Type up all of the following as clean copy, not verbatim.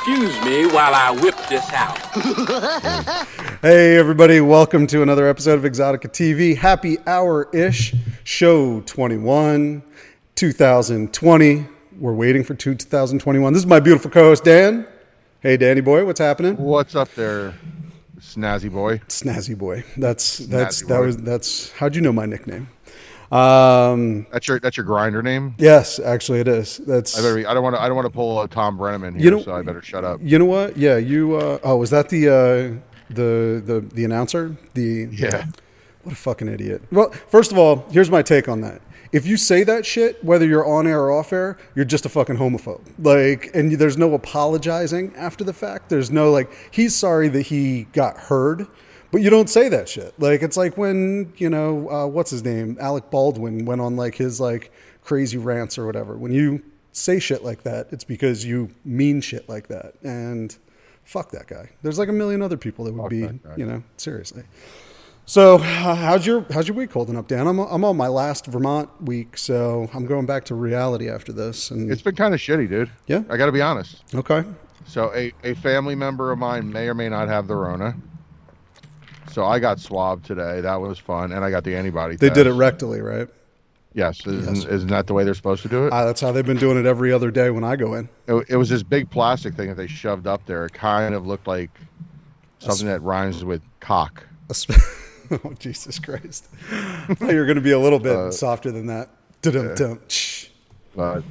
Excuse me while I whip this out. Hey, everybody. Welcome to another episode of Exotica TV. Happy hour-ish. Show 21, 2020. We're waiting for 2021. This is my beautiful co-host, Dan. Hey, Danny boy. What's happening? What's up there, snazzy boy? Snazzy boy. That's Snazzy boy. How'd you know my nickname? That's your grinder name. Yes, actually it is. I don't want to pull a Tom Brenneman here, so I better shut up. You know what? Yeah, was that the announcer? Yeah. What a fucking idiot. Well, first of all, here's my take on that. If you say that shit, whether you're on air or off air, you're just a fucking homophobe. And there's no apologizing after the fact. There's no he's sorry that he got heard. But you don't say that shit. It's like when, what's his name? Alec Baldwin went on his crazy rants or whatever. When you say shit like that, it's because you mean shit like that. And fuck that guy. There's a million other people that would be, seriously. So how's your week holding up, Dan? I'm on my last Vermont week, so I'm going back to reality after this. And it's been kind of shitty, dude. Yeah? I got to be honest. Okay. So a family member of mine may or may not have the Rona. So I got swabbed today. That was fun. And I got the antibody They test. did it rectally, right? Yes. Isn't that the way they're supposed to do it? That's how they've been doing it every other day when I go in. It was this big plastic thing that they shoved up there. It kind of looked like something that rhymes with cock. Oh, Jesus Christ. I thought you were going to be a little bit softer than that. But,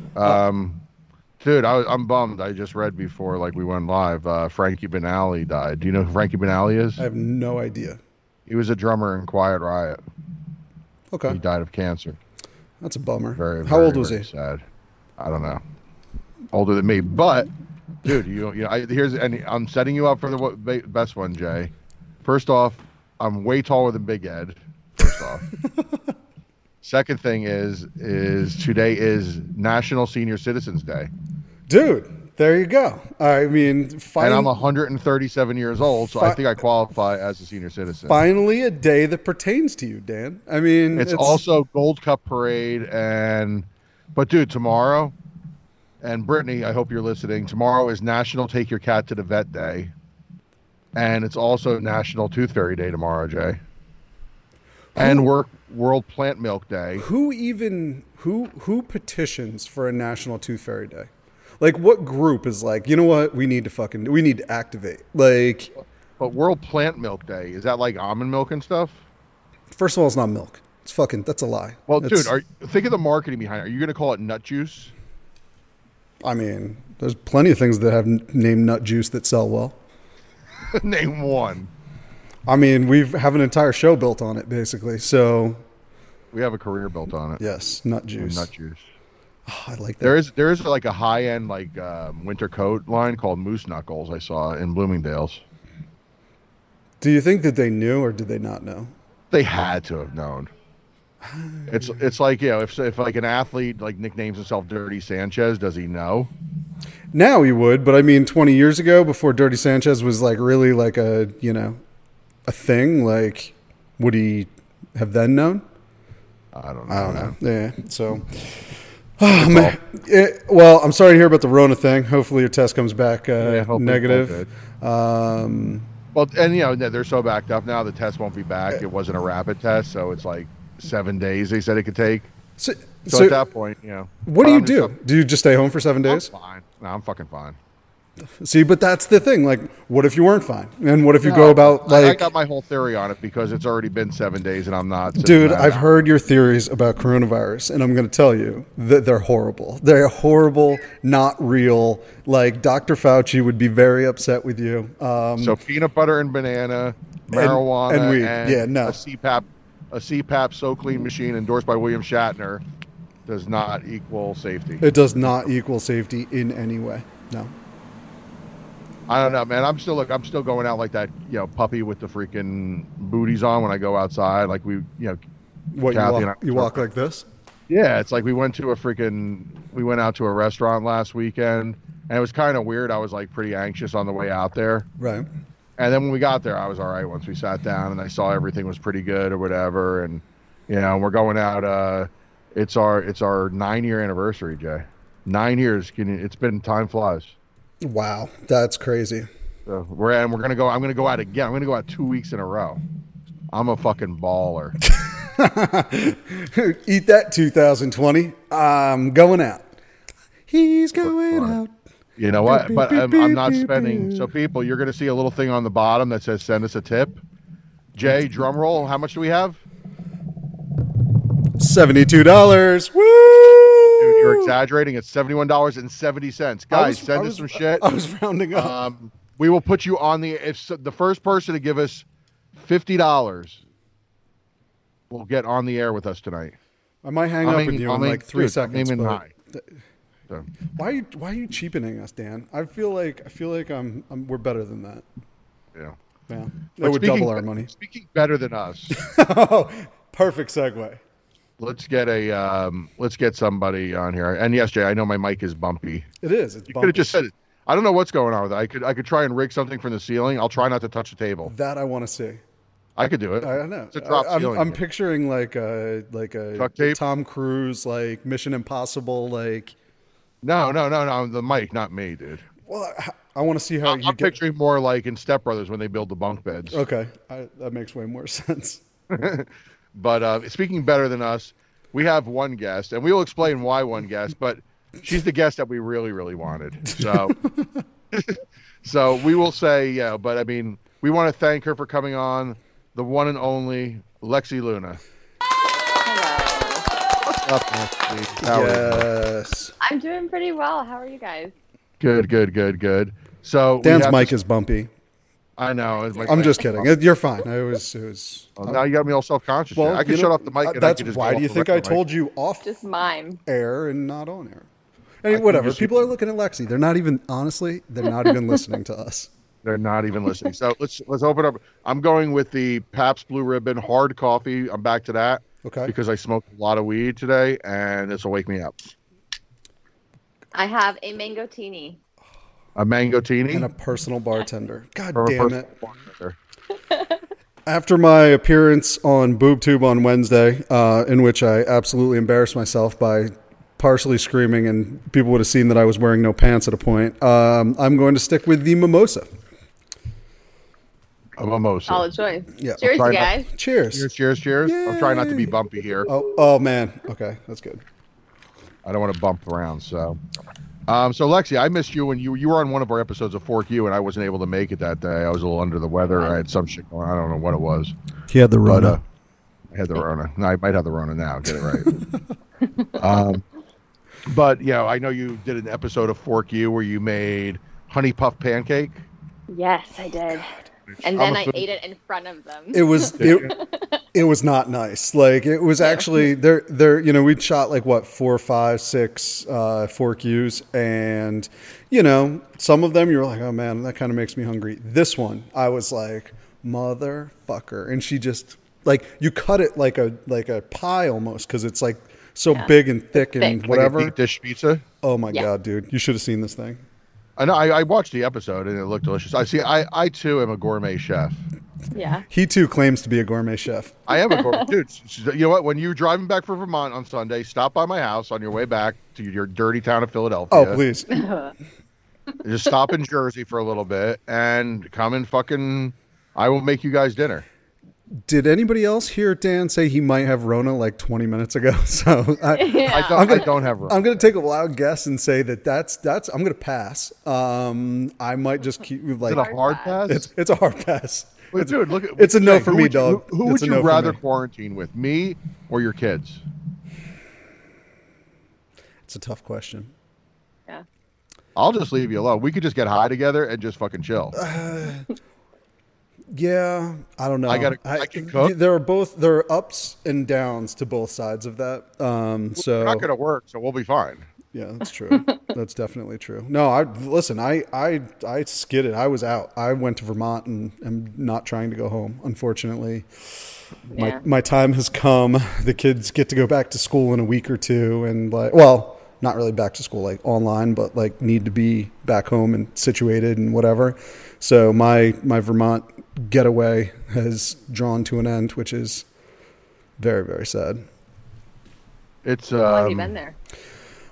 dude, I'm bummed. I just read before we went live, Frankie Benali died. Do you know who Frankie Benali is? I have no idea. He was a drummer in Quiet Riot. Okay. He died of cancer. That's a bummer. How old was he? Sad. I don't know. Older than me. But, dude, I'm setting you up for the best one, Jay. First off, I'm way taller than Big Ed. First off. Second thing is today is National Senior Citizens Day. Dude, there you go. I mean, and I'm 137 years old, so I think I qualify as a senior citizen. Finally, a day that pertains to you, Dan. I mean, it's also Gold Cup Parade, but dude, tomorrow, and Brittany, I hope you're listening. Tomorrow is National Take Your Cat to the Vet Day, and it's also National Tooth Fairy Day tomorrow, Jay. And World Plant Milk Day. Who petitions for a National Tooth Fairy Day? What group is you know what? We need to activate. But World Plant Milk Day, is that almond milk and stuff? First of all, it's not milk. That's a lie. Well, dude, think of the marketing behind it. Are you going to call it nut juice? I mean, there's plenty of things that have named nut juice that sell well. Name one. I mean, we have an entire show built on it, basically. So we have a career built on it. Yes, nut juice. Nut juice. Oh, I like that. There is a high end winter coat line called Moose Knuckles I saw in Bloomingdale's. Do you think that they knew or did they not know? They had to have known. It's like if an athlete nicknames himself Dirty Sanchez, does he know? Now he would, but I mean, 20 years ago, before Dirty Sanchez was really a thing, would he have then known? I don't know. Yeah. So, man. Well, I'm sorry to hear about the Rona thing. Hopefully your test comes back negative. Well, and they're so backed up now, the test won't be back. It wasn't a rapid test, so it's 7 days they said it could take. So at that point, What do you do? Do you just stay home for 7 days? I'm fine. No, I'm fucking fine. See, but that's the thing. What if you weren't fine? And what if you go about I got my whole theory on it because it's already been 7 days and I'm not. Dude, I've heard your theories about coronavirus, and I'm going to tell you that they're horrible. They're horrible, not real. Dr. Fauci would be very upset with you. So peanut butter and banana, marijuana, and weed. A CPAP So Clean machine endorsed by William Shatner does not equal safety. It does not equal safety in any way. No. I don't know, man. I'm still going out like that, puppy with the freaking booties on when I go outside. What, you walk like this? Yeah, it's we went out to a restaurant last weekend, and it was kind of weird. I was pretty anxious on the way out there. Right. And then when we got there, I was all right once we sat down and I saw everything was pretty good or whatever. And, we're going out. It's our 9-year anniversary, Jay. 9 years. Time flies. Wow, that's crazy. So we're gonna go. I'm gonna go out again. I'm gonna go out 2 weeks in a row. I'm a fucking baller. Eat that 2020. I'm going out. He's going out. You know what? But I'm not spending. So people, you're gonna see a little thing on the bottom that says "Send us a tip." Jay, drum roll. How much do we have? $72. Woo! Dude, you're exaggerating. It's $71.70. Guys, send us some shit. I was rounding up. We will put you on the. If the first person to give us $50 will get on the air with us tonight. I might hang up with you in like 3 seconds. Name and But high. So, why are you cheapening us, Dan? I feel like we're better than that. yeah. Yeah, But that would double our money. Speaking better than us, Oh, perfect segue. let's get somebody on here. And yes, Jay, I know my mic is bumpy. It is. It's You could have just said it. I don't know what's going on with it. I could try and rig something from the ceiling. I'll try not to touch the table. that I want to see. I could do it. I don't know. It's a drop ceiling. I'm picturing like a Duct tape? Tom Cruise, like Mission Impossible, like. No, the mic, not me, dude. Well, I want to see how I'm picturing more like in Step Brothers when they build the bunk beds. Okay, that makes way more sense. But speaking better than us, we have one guest, and we will explain why one guest, but she's the guest that we really, really wanted. So, so we will say, yeah, but I mean, we want to thank her for coming on, the one and only Lexi Luna. What's up, Lexi? How are you? Yes. I'm doing pretty well. How are you guys? Good. So Dan's mic is bumpy. I know. I'm just kidding. You're fine. It was. Well, now you got me all self-conscious. Well, I can shut off the mic. And that's I can just why go do you off the think I record mic. told you off Just mime. air and not on air? Anyway, can whatever. just- People are looking at Lexi. They're not even honestly. They're not even listening to us. They're not even listening. So let's open up. I'm going with the Pabst Blue Ribbon hard coffee. I'm back to that. Okay. Because I smoked a lot of weed today, and this will wake me up. I have a mangotini. A mangotini. And a personal bartender. God From a damn personal it. bartender. After my appearance on BoobTube on Wednesday, in which I absolutely embarrassed myself by partially screaming, and people would have seen that I was wearing no pants at a point, I'm going to stick with the mimosa. A mimosa. Solid choice. Yeah. Cheers, Sorry, you guys. Cheers. Cheers. I'm trying not to be Yay. bumpy here. Oh man. Okay, that's good. I don't want to bump around. So Lexi, I missed you when you were on one of our episodes of Fork You, and I wasn't able to make it that day. I was a little under the weather. I had some shit going on. I don't know what it was. He had the But, I had the Rona. No, I might have the Rona now. Get it right. But I know you did an episode of Fork You where you made honey puff pancake. Yes, I did. And then I ate it in front of them. It was it was not nice. Like it was actually there. We'd shot like what 4, 5, 6 Fork U's, and some of them you were like, oh man, that kind of makes me hungry. This one, I was like, motherfucker, and she just like you cut it like a pie almost because it's like so big and thick and whatever. Like a deep dish pizza. Oh my god, dude, you should have seen this thing. I know. I watched the episode and it looked delicious. I too am a gourmet chef. Yeah. He too claims to be a gourmet chef. I am a gourmet dude. You know what? When you're driving back from Vermont on Sunday, stop by my house on your way back to your dirty town of Philadelphia. Oh please. Just stop in Jersey for a little bit and come and fucking. I will make you guys dinner. Did anybody else hear Dan say he might have Rona like 20 minutes ago? So I don't have Rona. I'm going to take a wild guess and say that's I'm going to pass. I might just keep like Is it a hard pass? it's a hard pass. Wait, dude, look at it's a no Jay, for me, dog. Who would It's a you no for rather me. quarantine with, me or your kids? It's a tough question. Yeah. I'll just leave you alone. We could just get high together and just fucking chill. Yeah, I don't know. I can cook. There are ups and downs to both sides of that. So It's not gonna work, so we'll be fine. yeah, that's true. That's definitely true. No, I skidded. I was out. I went to Vermont and am not trying to go home. Unfortunately, my time has come. The kids get to go back to school in a week or two, and not really back to school, like online, but like need to be back home and situated and whatever. So my Vermont getaway has drawn to an end, which is very, very sad. It's How long have you been there?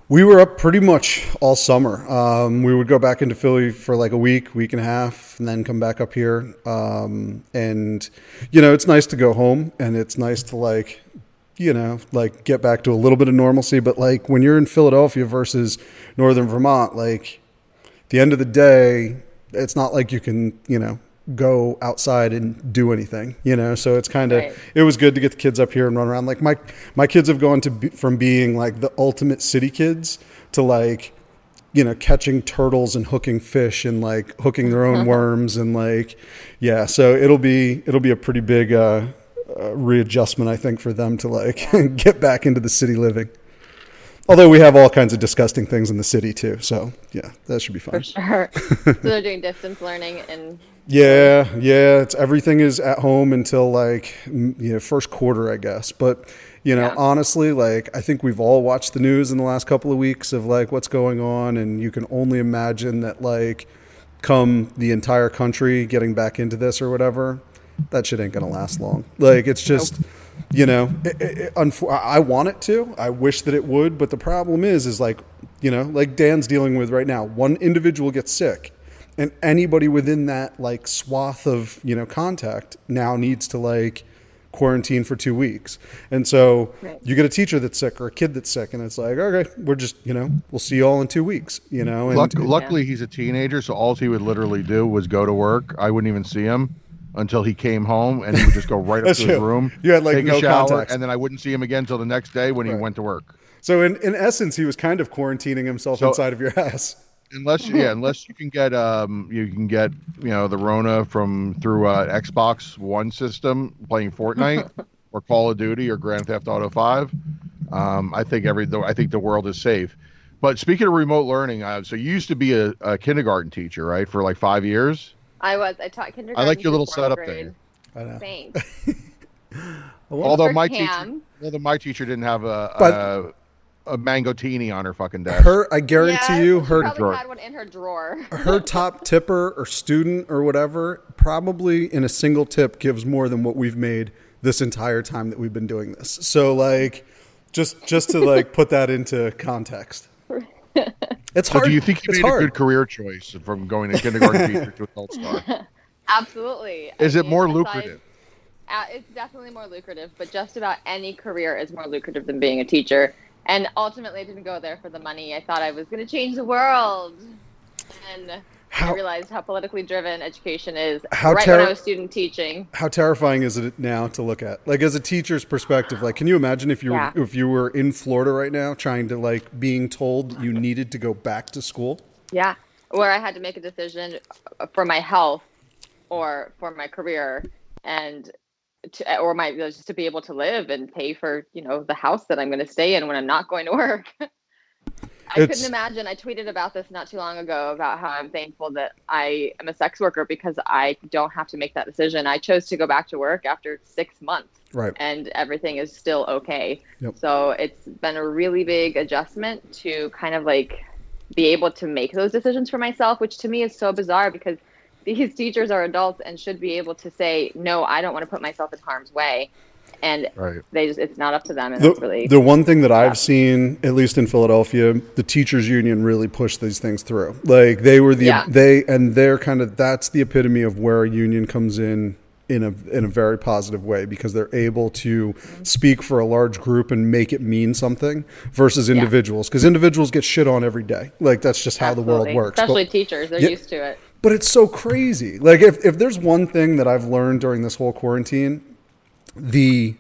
We were up pretty much all summer. We would go back into Philly for like a week and a half, and then come back up here. And, you know, it's nice to go home, and it's nice to like, you know, like get back to a little bit of normalcy. But like when you're in Philadelphia versus Northern Vermont, like at the end of the day, it's not like you can, you know, go outside and do anything, you know? So it's kind of, It was good to get the kids up here and run around. Like my kids have gone from being like the ultimate city kids to like, you know, catching turtles and hooking fish and like hooking their own worms and like, yeah. So it'll be a pretty big, readjustment, I think, for them to like get back into the city living. Although we have all kinds of disgusting things in the city too. So yeah, that should be fun. For sure. So they're doing distance learning and Yeah. It's everything is at home until like, you know, first quarter, I guess. But, you know, honestly, like I think we've all watched the news in the last couple of weeks of like what's going on, and you can only imagine that like come the entire country getting back into this or whatever, that shit ain't gonna last long. Like it's just, you know, I want it to. I wish that it would, but the problem is like, you know, like Dan's dealing with right now. One individual gets sick, and anybody within that like swath of, you know, contact now needs to like quarantine for 2 weeks. And so you get a teacher that's sick or a kid that's sick, and it's like, okay, we're just, you know, we'll see you all in 2 weeks, you know. And luckily he's a teenager, so all he would literally do was go to work. I wouldn't even see him until he came home, and he would just go right up to his room, you had like take no a shower, context. and then I wouldn't see him again until the next day when he went to work. So in essence, he was kind of quarantining himself inside of your house. Unless you can get you know the Rona through Xbox One system playing Fortnite or Call of Duty or Grand Theft Auto 5, I think the world is safe. But speaking of remote learning, so you used to be a kindergarten teacher, right, for like 5 years? I taught kindergarten. I like your little through fourth setup grade. there. I know. Thanks. Although my teacher didn't have a mangotini on her fucking desk. I guarantee you, she her probably had one in her drawer. her top tipper or student or whatever probably in a single tip gives more than what we've made this entire time that we've been doing this. So like, just to like put that into context. It's hard. So do you think you made a good career choice from going to kindergarten teacher to adult star? Absolutely. Is it more lucrative? It's definitely more lucrative, but just about any career is more lucrative than being a teacher. And ultimately, I didn't go there for the money. I thought I was going to change the world. And I realized how politically driven education is when I was student teaching. How terrifying is it now to look at? Like as a teacher's perspective, like can you imagine if you were in Florida right now trying to like being told you needed to go back to school? Yeah. Where I had to make a decision for my health or for my career and just to be able to live and pay for, you know, the house that I'm going to stay in when I'm not going to work. I couldn't imagine. I tweeted about this not too long ago about how I'm thankful that I am a sex worker because I don't have to make that decision. I chose to go back to work after 6 months. Right. And everything is still okay. Yep. So it's been a really big adjustment to kind of like be able to make those decisions for myself, which to me is so bizarre because these teachers are adults and should be able to say, no, I don't want to put myself in harm's way. And it's not up to them. And the one thing that I've seen, at least in Philadelphia, the teachers union really pushed these things through. Like they were they're kind of, that's the epitome of where a union comes in a very positive way because they're able to speak for a large group and make it mean something versus individuals. Because individuals get shit on every day. Like that's just how the world works. Especially teachers, they're used to it. But it's so crazy. Like if there's one thing that I've learned during this whole quarantine, the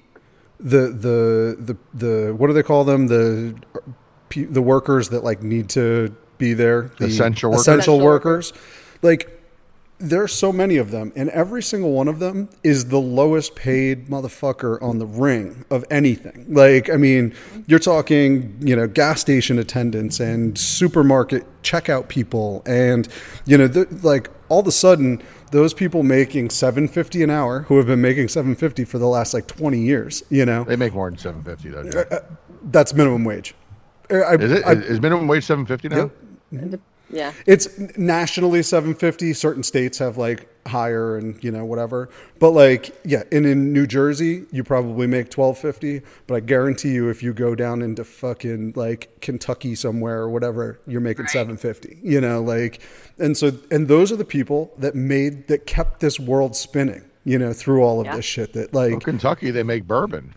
what do they call them? The workers that like need to be there. The essential workers. Like there's so many of them, and every single one of them is the lowest paid motherfucker on the ring of anything. Like, I mean, you're talking, you know, gas station attendants and supermarket checkout people, and you know, like all of a sudden, those people making $7.50 an hour, who have been making $7.50 for the last like 20 years, you know, they make more than $7.50 though. Dude. That's minimum wage. Is minimum wage $7.50 now? Yep. Yeah, it's nationally $7.50. Certain states have like higher and whatever. But like, yeah, and in New Jersey you probably make $12.50, but I guarantee you if you go down into fucking like Kentucky somewhere or whatever, you're making $7.50. Like, and those are the people that kept this world spinning, through all of this shit that like Well, Kentucky, they make bourbon.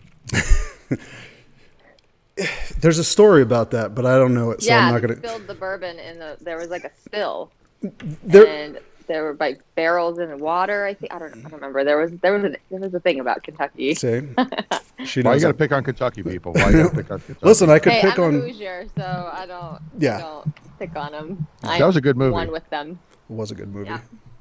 there's a story about that, but I don't know it, so I'm not they gonna. spilled the bourbon there was like a spill. There, And there were like barrels in the water. I don't remember. There was a thing about Kentucky. see, she Why you knows. got to pick on Kentucky people? Why you got to pick on Kentucky? Listen, I could Hey, pick I'm on. a Hoosier, so I don't pick on them. That was a good movie. One with them. It was a good movie. Yeah.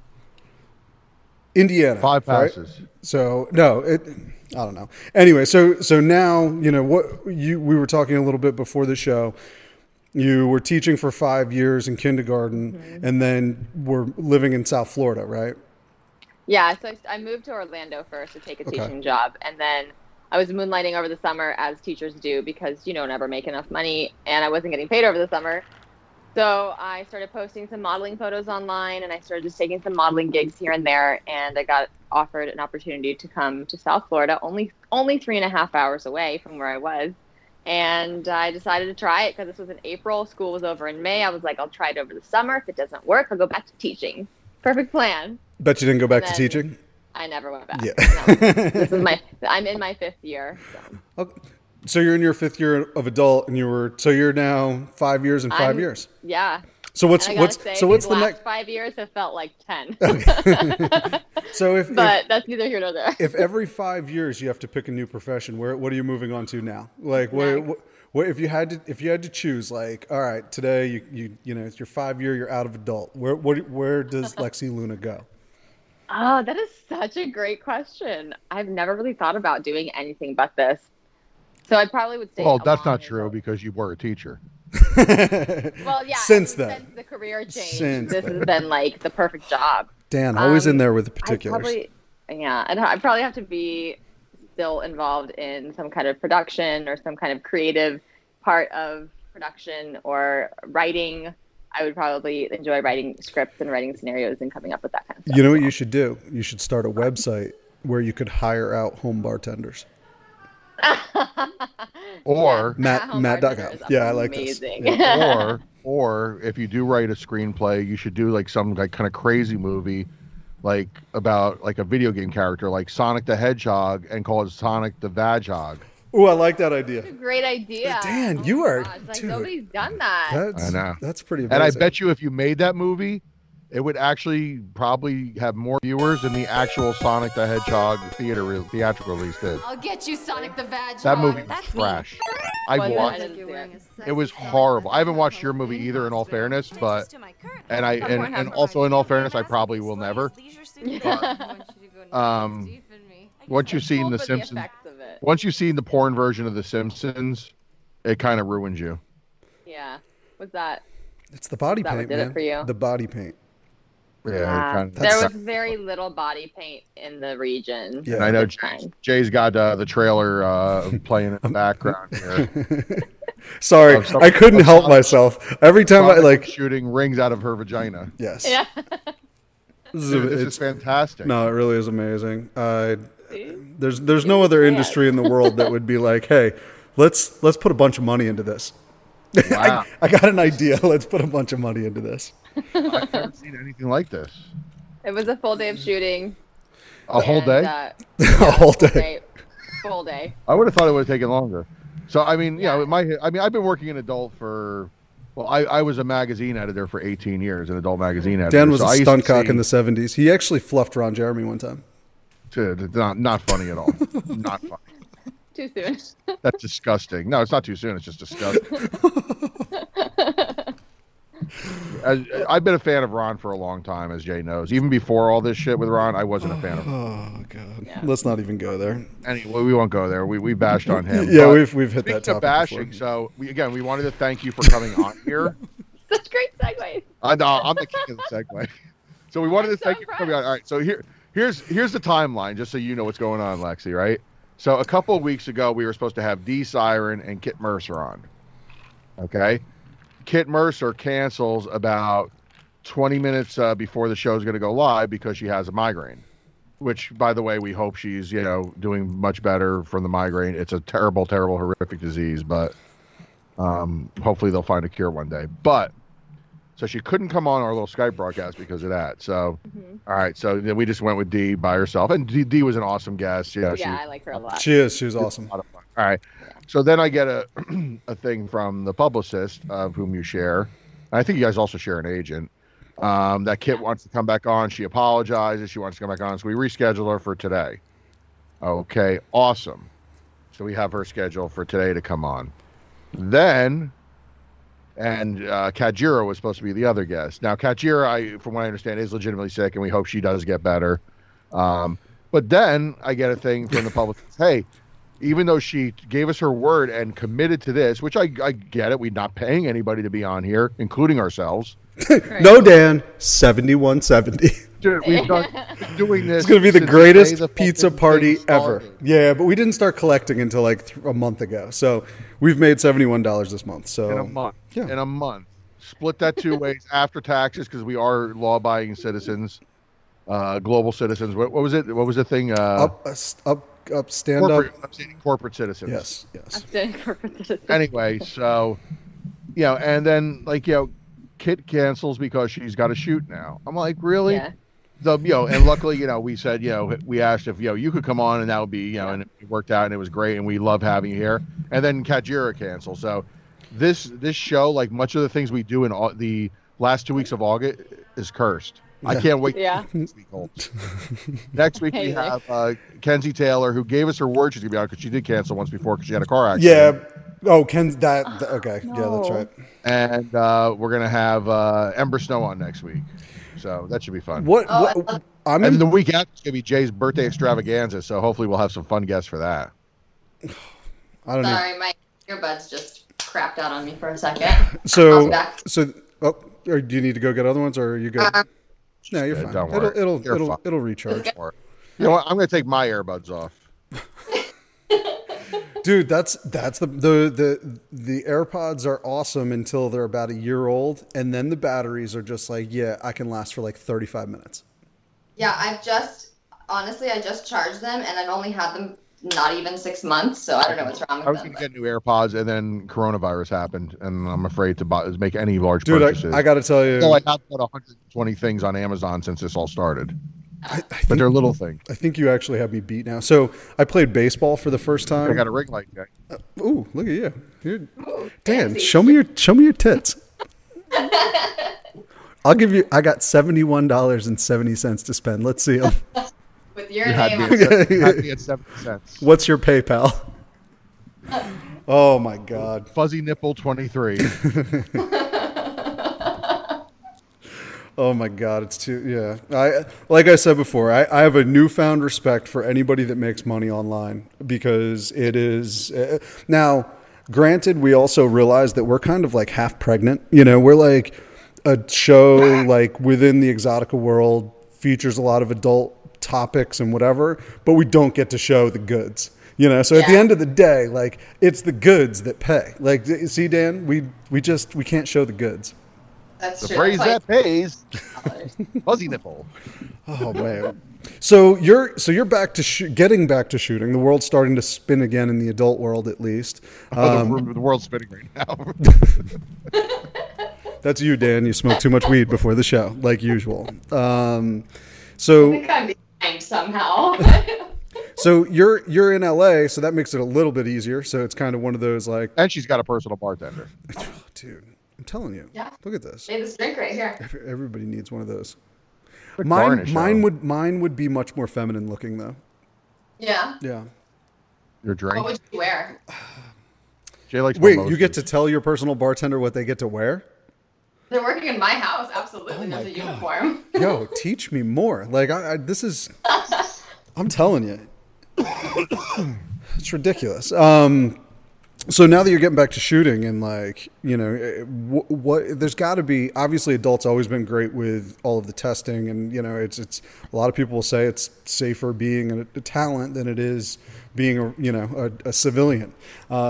Indiana. 5 right? passes. So no, I don't know. Anyway, so now we were talking a little bit before the show. You were teaching for 5 years in kindergarten, and then were living in South Florida, right? Yeah, so I moved to Orlando first to take a teaching job, and then I was moonlighting over the summer as teachers do because you don't ever make enough money, and I wasn't getting paid over the summer. So I started posting some modeling photos online, and I started just taking some modeling gigs here and there, and I got offered an opportunity to come to South Florida, only 3.5 hours away from where I was. And I decided to try it because this was in April. School was over in May. I was like, I'll try it over the summer. If it doesn't work, I'll go back to teaching. Perfect plan. Bet you didn't go back to then- teaching? I never went back. Yeah. No. I'm in my 5th year. So. Okay. So you're in your 5th year of adult, and you're now 5 years and 5 years. Yeah. So what's And I gotta say, what's these the last next? 5 years have felt like 10. So if But that's neither here nor there. if every 5 years you have to pick a new profession, what are you moving on to now? Like what if you had to choose? Like, all right, today it's your 5 year, you're out of adult. Where does Lexi Luna go? Oh, that is such a great question. I've never really thought about doing anything but this. So I probably would say. Well, that's along not true adult. because you were a teacher. Well, yeah. Since then. Since the career change, Since this then. has been like the perfect job. Dan, always in there with the particulars. I'd probably have to be still involved in some kind of production or some kind of creative part of production or writing. I would probably enjoy writing scripts and writing scenarios and coming up with that kind of stuff. You know what you should do? You should start a website where you could hire out home bartenders. Or Matt.com. Yeah, I like this. Amazing. Yeah. or if you do write a screenplay, you should do like some like kind of crazy movie, like about like a video game character, like Sonic the Hedgehog, and call it Sonic the Vagehog. Oh, I like that idea. That's a great idea. Dan, Oh you my are- gosh, like dude. nobody's done that. That's, I know. That's pretty amazing. And I bet you if you made that movie, it would actually probably have more viewers than the actual Sonic the Hedgehog theatrical release did. I'll get you, Sonic the Vag. That movie was That's trash. I Was it? watched I it. didn't see it. It was horrible. I haven't watched your movie either, in all fairness, but and also in all fairness, I probably will never. Once you've seen Full The for Simpsons, effects of it. once you've seen the porn version of The Simpsons, it kind of ruins you. Yeah. What's that? it's the body Is that what paint, did it man. for you? The body paint. Yeah, There was very little body paint in the region. Yeah. And I know this time. Jay's got the trailer playing in the background here. Sorry, Of some- I couldn't of help some- myself. Every time I Sonic like, shooting rings out of her vagina. yes, Yeah. This is- Dude, this it's- is fantastic. no, it really is amazing. See? There's no other industry in the world that would be like, hey, let's put a bunch of money into this. Wow. I got an idea. Let's put a bunch of money into this. I've never seen anything like this. It was a full day of shooting. A whole and, day? A whole day. Full day. I would have thought it would have taken longer. So I mean, yeah, I've been working in adult for. Well, I was a magazine editor for 18 years, an adult magazine editor. Dan was so I a used stunt to cock see- in the 70s. He actually fluffed Ron Jeremy one time. Not funny at all. Not funny. Too soon. That's disgusting. No, it's not too soon. It's just disgusting. I've been a fan of Ron for a long time, as Jay knows. Even before all this shit with Ron, I wasn't a fan of him. Oh god. Yeah. Let's not even go there. Anyway, we won't go there. We bashed on him. Yeah, But we've hit that speaking topic of bashing, before. so we wanted to thank you for coming on here. Such great segues. I know, I'm the king of the segue. So we wanted I'm to thank so you for coming on. All right, so here's the timeline, just so you know what's going on, Lexi, right? So a couple of weeks ago, we were supposed to have D Siren and Kit Mercer on. Okay? Kit Mercer cancels about 20 minutes before the show is going to go live because she has a migraine, which, by the way, we hope she's, doing much better from the migraine. It's a terrible, terrible, horrific disease, but hopefully they'll find a cure one day. But so she couldn't come on our little Skype broadcast because of that. So, all right. So then we just went with Dee by herself, and Dee was an awesome guest. Yeah, I like her a lot. She is. She was awesome. All right. Yeah. So then I get a thing from the publicist of whom you share. I think you guys also share an agent. That Kit wants to come back on. She apologizes. She wants to come back on. So we reschedule her for today. Okay, awesome. So we have her scheduled for today to come on. Then, and Kajira was supposed to be the other guest. Now, Kajira, from what I understand, is legitimately sick, and we hope she does get better. But then I get a thing from the publicist. Hey, even though she gave us her word and committed to this, which I get it, we're not paying anybody to be on here, including ourselves. No, Dan, 7170. Dude, we've been doing this. It's going to be the since greatest the pizza fucking party thing ever. started. Yeah, but we didn't start collecting until like a month ago. So we've made $71 this month. So In a month. Yeah. In a month. Split that two ways after taxes because we are law-abiding citizens, global citizens. What was it? What was the thing? Stand corporate, up. I'm saying corporate citizens. Yes. Outstanding corporate citizen. Anyway, so, and then, Kit cancels because she's got to shoot now. I'm like, really? Yeah. And luckily, we said, we asked if, you could come on and that would be, and it worked out and it was great and we love having you here. And then Kajira canceled. So this show, like much of the things we do in the last 2 weeks of August, is cursed. I can't wait. Yeah. Next week, Next week we have Kenzie Taylor, who gave us her word she's going to be on because she did cancel once before because she had a car accident. Yeah. Oh, Ken's okay. Yeah, that's right. And we're going to have Ember Snow on next week. So that should be fun. I'm the week after, it's going to be Jay's birthday extravaganza. So hopefully we'll have some fun guests for that. I don't know. Sorry, my earbuds just crapped out on me for a second. So, I'll do you need to go get other ones, or are you good? No, you're fine. Don't worry. It'll recharge. You know what? I'm going to take my earbuds off. Dude, that's the AirPods are awesome until they're about a year old, and then the batteries are just like, I can last for like 35 minutes. Yeah, I just charged them, and I've only had them not even 6 months, so I don't know what's wrong with them. I was going to get new AirPods, and then coronavirus happened, and I'm afraid to make any large Dude, purchases. I got to tell you. So I have bought 120 things on Amazon since this all started. But they're little things. I think you actually have me beat now. So I played baseball for the first time. I got a ring light guy. Ooh, look at you. Dan, show me your tits. I'll give you. I got $71.70 to spend. Let's see them. With your You had name me on it. had me at 70 cents. What's your PayPal? Oh my God. Fuzzy nipple 23. Oh my God, it's too, like I said before, I have a newfound respect for anybody that makes money online because it is, now, granted, we also realize that we're kind of like half pregnant, we're like a show like within the Exotica world features a lot of adult topics and whatever, but we don't get to show the goods. So at the end of the day, like it's the goods that pay. Like, see, Dan, we can't show the goods. That's The true. phrase That's that pays. Fuzzy nipple. Oh man. So you're back to getting back to shooting. The world's starting to spin again in the adult world, at least. The world's spinning right now. That's you, Dan. You smoke too much weed before the show, like usual. I So think I'm behind somehow. so you're in LA, so that makes it a little bit easier. So it's kind of one of those like, And she's got a personal bartender. dude, I'm telling you. Yeah. Look at this. Hey, this drink right here. Everybody needs one of those. Quick Mine garnish, would be much more feminine looking though. Yeah. Yeah. Your drink. What would you wear? Jay likes Wait, mimosas. you get to tell your personal bartender what they get to wear? They're working in my house. Absolutely. There's a uniform. Yo, teach me more. Like this is, I'm telling you, it's ridiculous. So now that you're getting back to shooting and like, what there's got to be, obviously adults always been great with all of the testing and, it's a lot of people will say it's safer being a talent than it is being a civilian.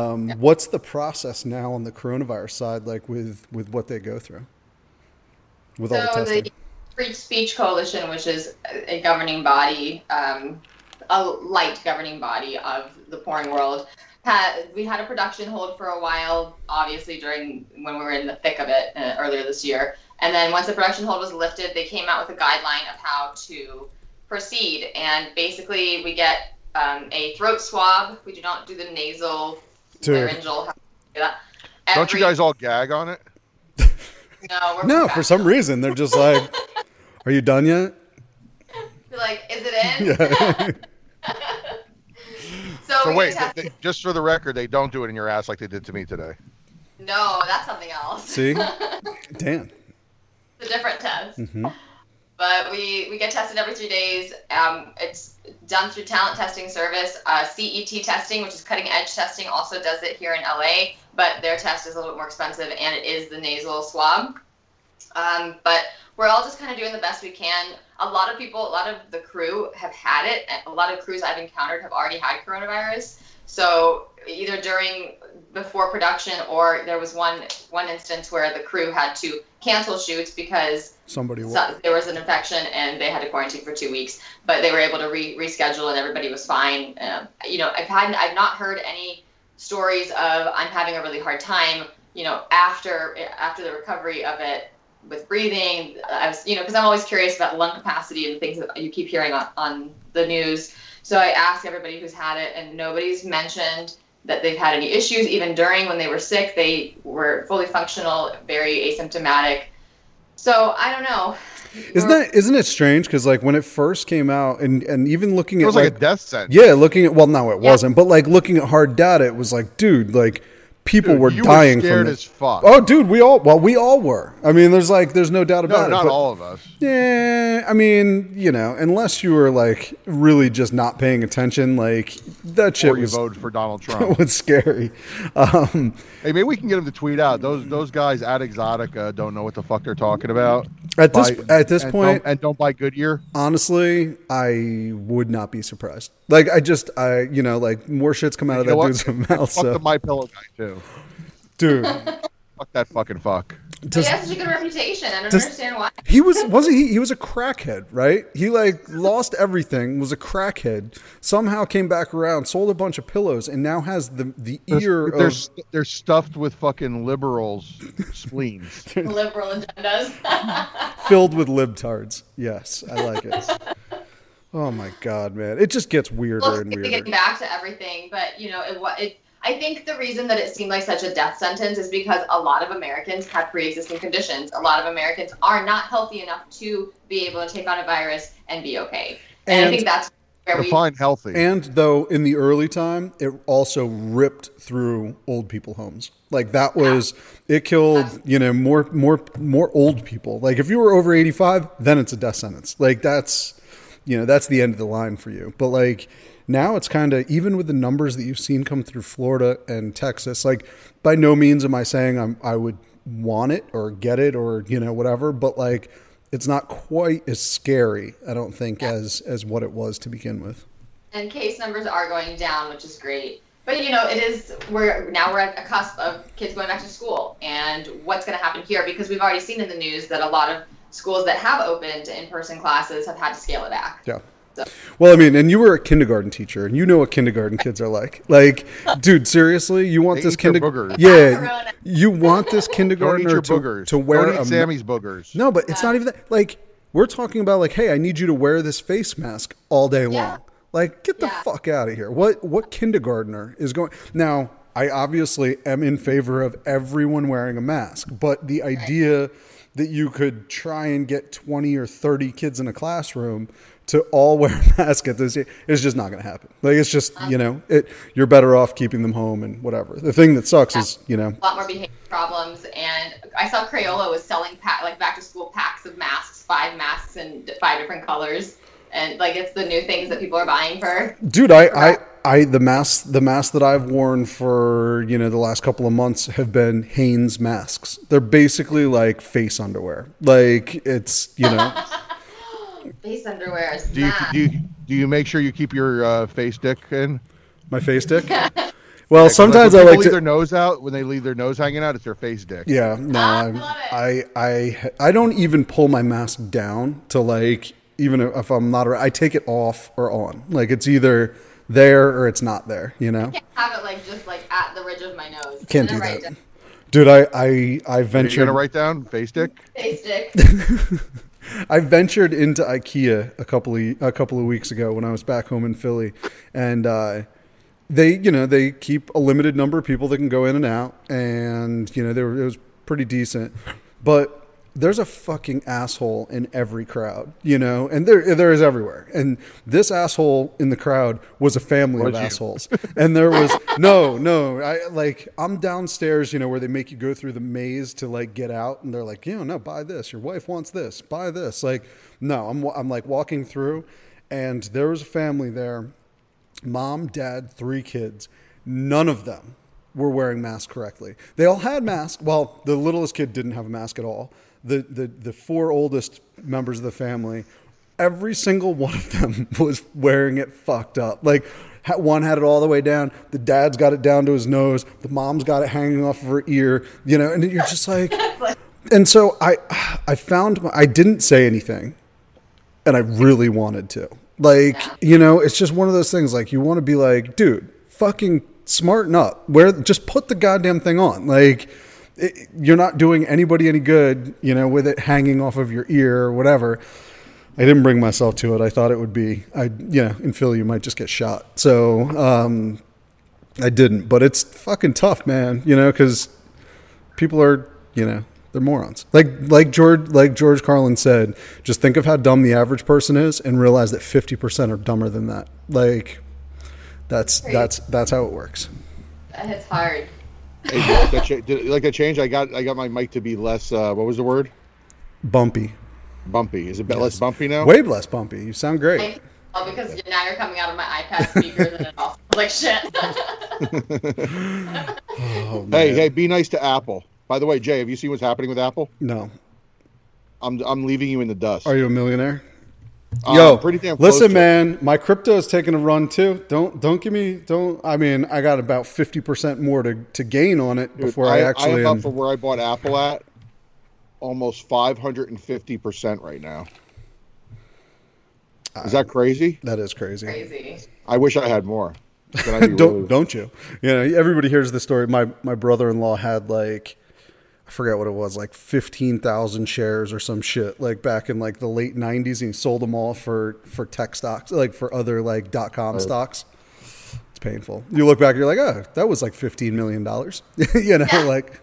What's the process now on the coronavirus side, like with what they go through? with all the So testing? the Free Speech Coalition, which is a governing body, a light governing body of the porn world, we had a production hold for a while, obviously when we were in the thick of it earlier this year. And then once the production hold was lifted, they came out with a guideline of how to proceed. And basically, we get a throat swab. We do not do the nasal, laryngeal. How to do that. Don't you guys all gag on it? No, we're No, for some reason they're just like, "Are you done yet?" You're like, is it in? So we wait, tested- just for the record, they don't do it in your ass like they did to me today. No, that's something else. See, Dan. It's a different test. Mm-hmm. But we get tested every 3 days. It's done through Talent Testing Service. CET testing, which is cutting edge testing, also does it here in LA, but their test is a little bit more expensive, and it is the nasal swab. But we're all just kind of doing the best we can. A lot of the crew have had it. A lot of crews I've encountered have already had coronavirus. So either before production, or there was one instance where the crew had to cancel shoots because there was an infection and they had to quarantine for 2 weeks. But they were able to reschedule and everybody was fine. I've not heard any stories of I'm having a really hard time. After the recovery of it. With breathing, I was, because I'm always curious about lung capacity and things that you keep hearing on the news. So I asked everybody who's had it, and nobody's mentioned that they've had any issues. Even when they were sick, they were fully functional, very asymptomatic. So I don't know. Isn't it strange? Because like when it first came out, and even looking at it was like a death sentence. Yeah, no, it wasn't. But like looking at hard data, it was like, dude, like. People were dying scared from as fuck. Oh, dude, we all were. I mean, there's no doubt about it. Not all of us. Yeah, I mean, unless you were like really just not paying attention, like that shit or you voted for Donald Trump. It was scary. Hey, maybe we can get them to tweet out. Those guys at Exotica don't know what the fuck they're talking about. At this point, don't buy Goodyear. Honestly, I would not be surprised. Like like more shit's come out of that dude's mouth. Fuck the MyPillow guy too, dude. Fuck that fucking fuck. He has such a good reputation. I don't understand why. He wasn't he was a crackhead, right? He like lost everything, was a crackhead, somehow came back around, sold a bunch of pillows, and now has the ear they're stuffed with fucking liberals' spleens. Liberal agendas. Filled with libtards. Yes, I like it. Oh my god, man. It just gets weirder and weirder. Getting back to everything, but I think the reason that it seemed like such a death sentence is because a lot of Americans have pre-existing conditions. A lot of Americans are not healthy enough to be able to take on a virus and be okay. And I think that's where we define healthy. And though in the early time, it also ripped through old people homes. Like that was it killed, more old people. Like if you were over 85, then it's a death sentence. Like that's the end of the line for you. But like now it's kind of, even with the numbers that you've seen come through Florida and Texas, like by no means am I saying I would want it or get it or, whatever, but like it's not quite as scary, I don't think, as what it was to begin with. And case numbers are going down, which is great. But we're at a cusp of kids going back to school and what's going to happen here, because we've already seen in the news that a lot of schools that have opened in-person classes have had to scale it back. Yeah. So. Well, I mean, and you were a kindergarten teacher, and you know what kindergarten kids are like. Like, dude, seriously, you want this kindergarten? Yeah, you want this kindergartner to wear Don't eat Sammy's boogers. No, but it's not even that. Like, we're talking about like, hey, I need you to wear this face mask all day long. Like, get the fuck out of here. What kindergartner is going now? I obviously am in favor of everyone wearing a mask, but the idea that you could try and get 20 or 30 kids in a classroom to all wear a mask at this, it's just not going to happen. like it's just you're better off keeping them home and whatever. The thing that sucks is a lot more behavior problems. And I saw Crayola was selling back to school packs of masks, 5 masks in 5 different colors, and like it's the new things that people are buying for. Dude, the masks that I've worn for the last couple of months have been Hanes masks. They're basically like face underwear. Like it's face underwear is do you make sure you keep your face dick in? My face dick? Well, 'cause, sometimes when I people like leave to. their nose out. When they leave their nose hanging out, it's their face dick. Yeah, no, love it. I don't even pull my mask down to like even if I'm not. I take it off or on. Like it's either there or it's not there. You know. Can't have it like just like at the ridge of my nose. Can't And do then right that. down Dude, I You're ventured. gonna write down face dick. face stick. I ventured into IKEA a couple of weeks ago when I was back home in Philly, and they keep a limited number of people that can go in and out, and it was pretty decent, but there's a fucking asshole in every crowd, and there is everywhere, and this asshole in the crowd was a family of assholes, and there was I'm downstairs, where they make you go through the maze to like get out, and they're like, no, buy this, your wife wants this, buy this, like, no, I'm like walking through, and there was a family there, mom, dad, 3 kids, none of them were wearing masks correctly. They all had masks. Well, the littlest kid didn't have a mask at all. The 4 oldest members of the family, every single one of them was wearing it fucked up. Like one had it all the way down. The dad's got it down to his nose. The mom's got it hanging off of her ear. And you're just like, and so I found I didn't say anything, and I really wanted to. Like, it's just one of those things. Like you want to be like, dude, fucking smarten up. Just put the goddamn thing on. Like. You're not doing anybody any good, with it hanging off of your ear or whatever. I didn't bring myself to it. I thought it would be, in Philly, you might just get shot. So I didn't. But it's fucking tough, man, because people are, they're morons. Like George Carlin said, just think of how dumb the average person is and realize that 50% are dumber than that. Like, that's how it works. That hits hard. Hey, did you like that change? I got my mic to be less. What was the word? Bumpy. Bumpy. Is it less bumpy now? Way less bumpy. You sound great. Because now you're coming out of my iPad speakers and it all sounds like shit. Oh, hey, be nice to Apple. By the way, Jay, have you seen what's happening with Apple? No. I'm leaving you in the dust. Are you a millionaire? Yo, pretty damn close listen, to man, my crypto is taking a run too. I got about 50% more to gain on it before I actually. I am up for where I bought Apple at, almost 550% right now. Is that crazy? That is crazy. Crazy. I wish I had more. Then I'd be Don't you? Everybody hears the story. My brother-in-law had I forget what it was, like 15,000 shares or some shit, like back in like the late 90s, and he sold them all for tech stocks, like for other like .com stocks. It's painful. You look back, you're like, oh, that was like $15 million. Like,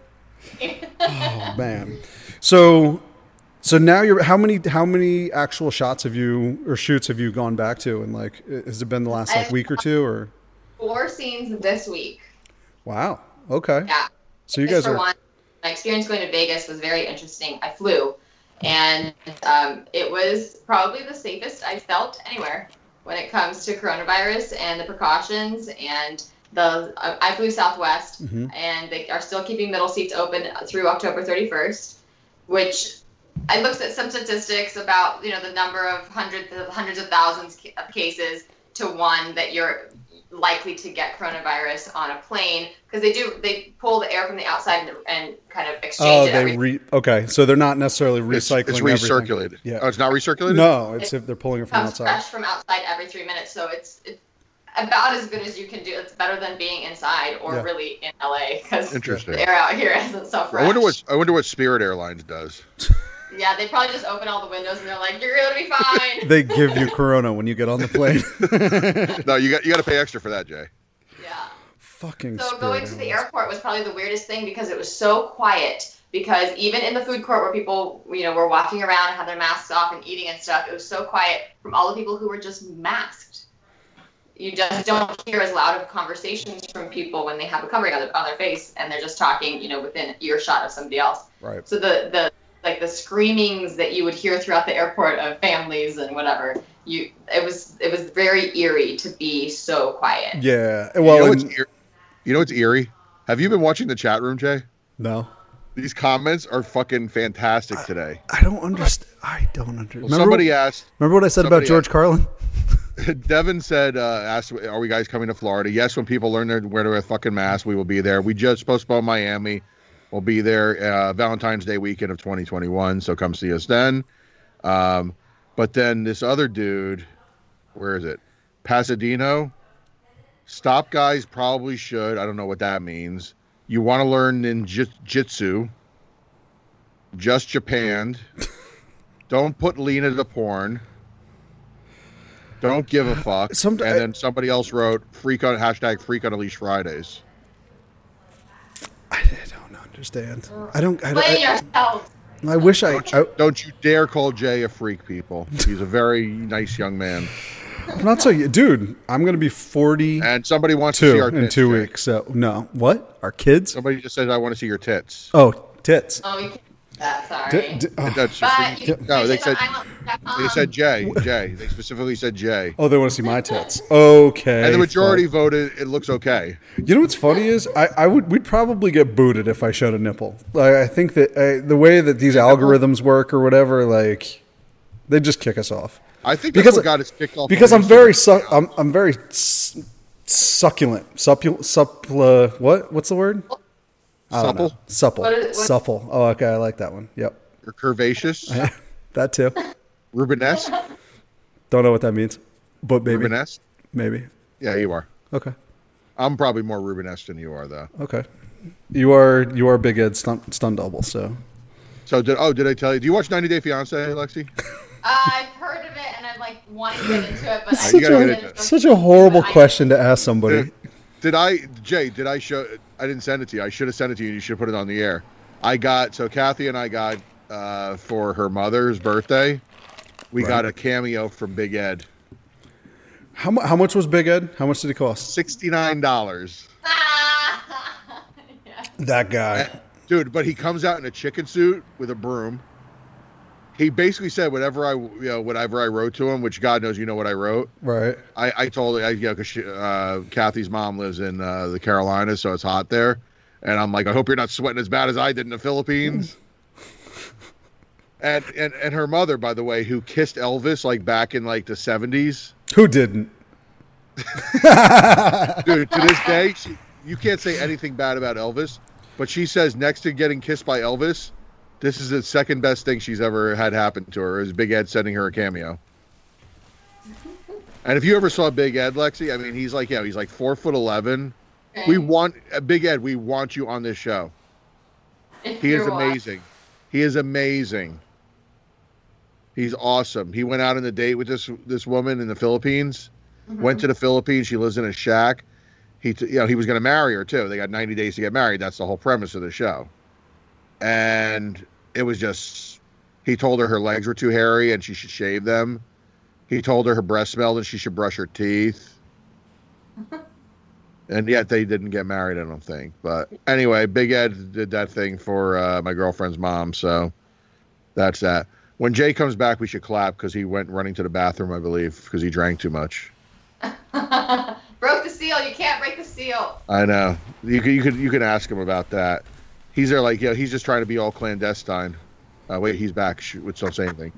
oh man. So now how many actual shots have you or shoots have you gone back to? And like, has it been the last like week or two or? 4 scenes this week. Wow. Okay. Yeah. So you guys are. My experience going to Vegas was very interesting. I flew, and it was probably the safest I've felt anywhere when it comes to coronavirus and the precautions. And I flew Southwest, and they are still keeping middle seats open through October 31st, which I looked at some statistics about the number of hundreds of thousands of cases to one that you're likely to get coronavirus on a plane, because they pull the air from the outside and kind of exchange it. Okay, so they're not necessarily recycling. It's recirculated. Everything. Yeah. Oh, it's not recirculated? No, it's if they're pulling it from comes outside. fresh from outside every 3 minutes, so it's about as good as you can do. It's better than being inside or really in LA, because the air out here isn't so fresh. I wonder what Spirit Airlines does. Yeah, they probably just open all the windows and they're like, "You're gonna be fine." They give you Corona when you get on the plane. No, you got to pay extra for that, Jay. Yeah. Fucking. So going to the airport was probably the weirdest thing, because it was so quiet. Because even in the food court where people, were walking around and had their masks off and eating and stuff, it was so quiet from all the people who were just masked. You just don't hear as loud of conversations from people when they have a covering on their face and they're just talking, within earshot of somebody else. Right. So the screamings that you would hear throughout the airport of families and whatever, it was very eerie to be so quiet. Yeah. Well, you know what's eerie? Have you been watching the chat room, Jay? No. These comments are fucking fantastic today. I don't understand. Well, somebody asked. Remember what I said about George Carlin? Devin said, asked, are we guys coming to Florida? Yes, when people learn where to wear a fucking mask, we will be there. We just postponed Miami. We'll be there Valentine's Day weekend of 2021, so come see us then. But then this other dude, where is it? Pasadena. Stop guys probably should. I don't know what that means. You want to learn ninjutsu. Just Japan. Don't put Lena to porn. Don't give a fuck. And then somebody else wrote freak on Unleashed Fridays. I don't understand. I don't. Blame yourself. I wish Don't you dare call Jay a freak, people. He's a very nice young man. I'm not so, dude. I'm gonna be 42 And somebody wants to see our tits, in 2 Jay. weeks. So no, what? Our kids? Somebody just said, I want to see your tits. Oh, tits. Oh, you can't do that. Sorry. That's just, But you no, they said island.com. they said Jay. They specifically said Jay. Oh, they want to see my tits. Okay. And the majority voted it looks okay. You know what's funny is we'd probably get booted if I showed a nipple. Like, I think that the way that these algorithms work or whatever, like they just kick us off. I think that's what got us kicked off. Because I'm very succulent. What's the word? Supple. Supple. Oh, okay. I like that one. Yep. Or curvaceous. That too. Rubenesque. Don't know what that means, but maybe. Rubenesque. Maybe. Yeah, you are. Okay. I'm probably more Rubenesque than you are, though. Okay. You are Big Ed stun double. So did I tell you? Do you watch 90 Day Fiance, Lexi? I've heard of it and I'm like wanting to get into it, but such a horrible question to ask somebody. Jay, did I show? I didn't send it to you. I should have sent it to you. And you should have put it on the air. Kathy and I got for her mother's birthday. We got a cameo from Big Ed. How much was Big Ed? How much did it cost? $69. Yeah. That guy, dude. But he comes out in a chicken suit with a broom. He basically said whatever I wrote to him, which God knows you know what I wrote. Right. I told her, because Kathy's mom lives in the Carolinas, so it's hot there, and I'm like, I hope you're not sweating as bad as I did in the Philippines. and her mother, by the way, who kissed Elvis like back in like the 70s. Who didn't? Dude, to this day, you can't say anything bad about Elvis, but she says next to getting kissed by Elvis, this is the second best thing she's ever had happen to her, is Big Ed sending her a cameo. And if you ever saw Big Ed, Lexi, I mean, he's like 4'11". Okay. We want Big Ed. We want you on this show. He is amazing. He is amazing. He's awesome. He went out on a date with this woman in the Philippines. Mm-hmm. Went to the Philippines. She lives in a shack. He was going to marry her too. They got 90 days to get married. That's the whole premise of the show. And it was just, he told her legs were too hairy and she should shave them. He told her breath smelled and she should brush her teeth. And yet they didn't get married, I don't think. But anyway, Big Ed did that thing for my girlfriend's mom. So that's that. When Jay comes back, we should clap because he went running to the bathroom, I believe, because he drank too much. Broke the seal. You can't break the seal. I know. You can ask him about that. He's there like, he's just trying to be all clandestine. Wait, he's back. Shoot, don't say anything.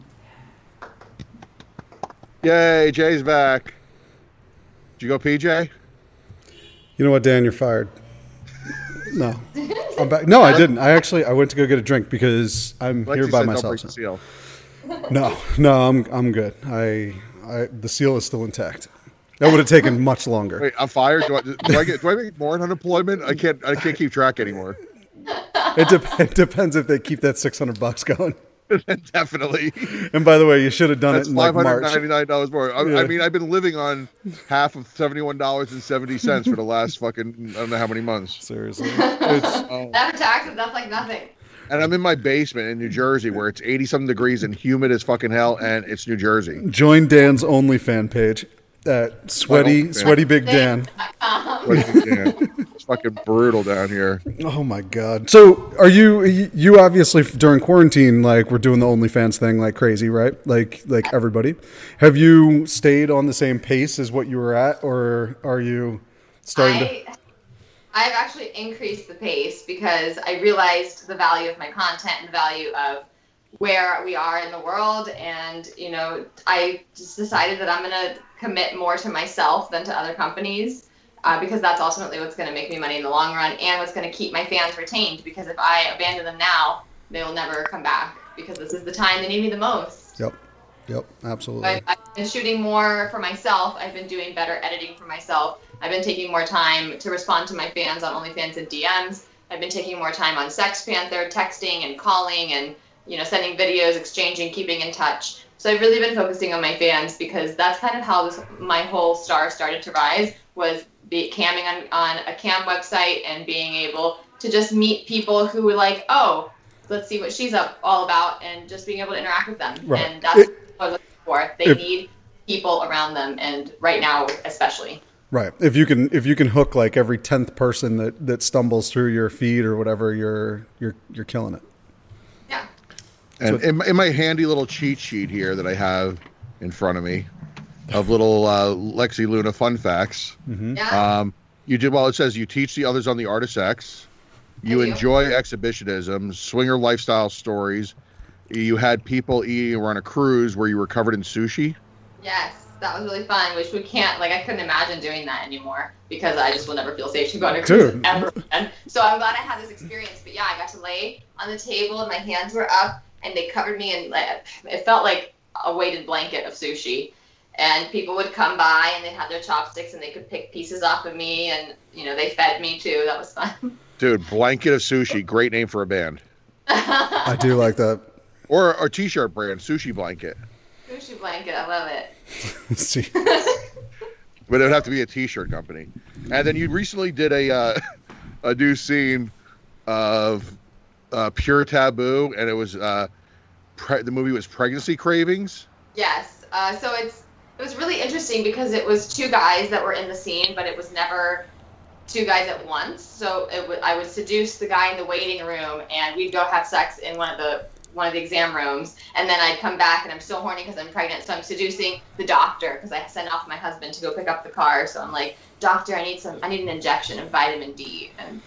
Yay, Jay's back. Did you go PJ? You know what, Dan? You're fired. No. I'm back. No, I didn't. I went to go get a drink because I'm Lexi here by said myself. Don't break the seal. No, I'm good. The seal is still intact. That would have taken much longer. Wait, I'm fired. Do I make more in unemployment? I can't keep track anymore. It depends if they keep that $600 going. Definitely. And by the way, you should have done That's it in like March. $599 more. I mean, I've been living on half of $71.70 for the last fucking I don't know how many months. Seriously, After taxes, that's like nothing. And I'm in my basement in New Jersey where it's 80-something degrees and humid as fucking hell, and it's New Jersey. Join Dan's OnlyFans page at Sweaty Big Dan. It's fucking brutal down here. Oh my god! So are you obviously during quarantine, like we're doing the OnlyFans thing like crazy, right? Like everybody. Have you stayed on the same pace as what you were at, or are you starting to? I've actually increased the pace because I realized the value of my content and the value of where we are in the world. And, I just decided that I'm going to commit more to myself than to other companies, because that's ultimately what's going to make me money in the long run and what's going to keep my fans retained. Because if I abandon them now, they will never come back, because this is the time they need me the most. Yep, absolutely. I've been shooting more for myself. I've been doing better editing for myself. I've been taking more time to respond to my fans on OnlyFans and DMs. I've been taking more time on Sex Panther, texting and calling and, sending videos, exchanging, keeping in touch. So I've really been focusing on my fans, because that's kind of how my whole star started to rise, was camming on a cam website and being able to just meet people who were like, oh, let's see what she's all about, and just being able to interact with them. Right. And that's what I was looking for. They need people around them, and right now especially. Right. If you can hook like every 10th person that stumbles through your feed or whatever, you're killing it. Yeah. And in my handy little cheat sheet here that I have in front of me of little Lexi Luna fun facts. Mm-hmm. Yeah. It says you teach the others on the art of sex. You enjoy exhibitionism, swinger lifestyle stories. You had people eating on a cruise where you were covered in sushi. Yes, that was really fun, which we can't, I couldn't imagine doing that anymore, because I just will never feel safe to go on a cruise ever again. So I'm glad I had this experience. But yeah, I got to lay on the table and my hands were up and they covered me, and it felt like a weighted blanket of sushi. And people would come by and they had their chopsticks and they could pick pieces off of me, and, they fed me too. That was fun. Dude, Blanket of Sushi, great name for a band. I do like that. Or a t-shirt brand, Sushi Blanket. Sushi Blanket, I love it. See. But it would have to be a t-shirt company. And then you recently did a new scene of Pure Taboo, and it was the movie was Pregnancy Cravings. Yes. So it was really interesting, because it was two guys that were in the scene, but it was never two guys at once. So I would seduce the guy in the waiting room, and we'd go have sex in one of the exam rooms, and then I'd come back and I'm still horny because I'm pregnant, so I'm seducing the doctor, because I sent off my husband to go pick up the car. So I'm like, doctor, I need an injection of vitamin D, and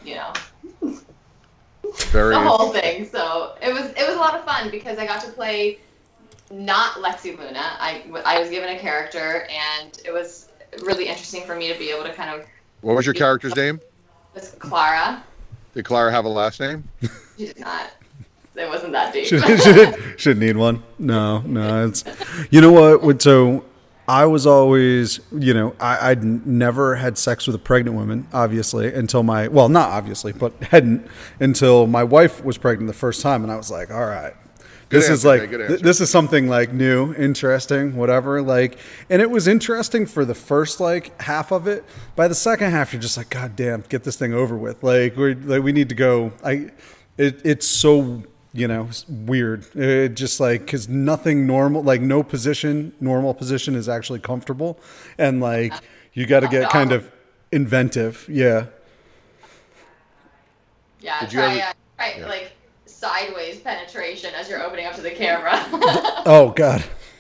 the whole thing. So it was a lot of fun, because I got to play not Lexi Luna. I was given a character, and it was really interesting for me to be able to kind of. What was your character's name? It was Clara. Did Clara have a last name? She did not. It wasn't that deep. Should need one. No. It's, you know what? So I was always, I'd never had sex with a pregnant woman, obviously, until not obviously, but hadn't until my wife was pregnant the first time, and I was like, all right. This is something like new, interesting, whatever. And it was interesting for the first half of it. By the second half, you're just like, God damn, get this thing over with. We need to go. It's so weird. It just because nothing normal, no normal position is actually comfortable, and you got to get kind of inventive. Yeah. Yeah. Try sideways penetration as you're opening up to the camera. Oh God.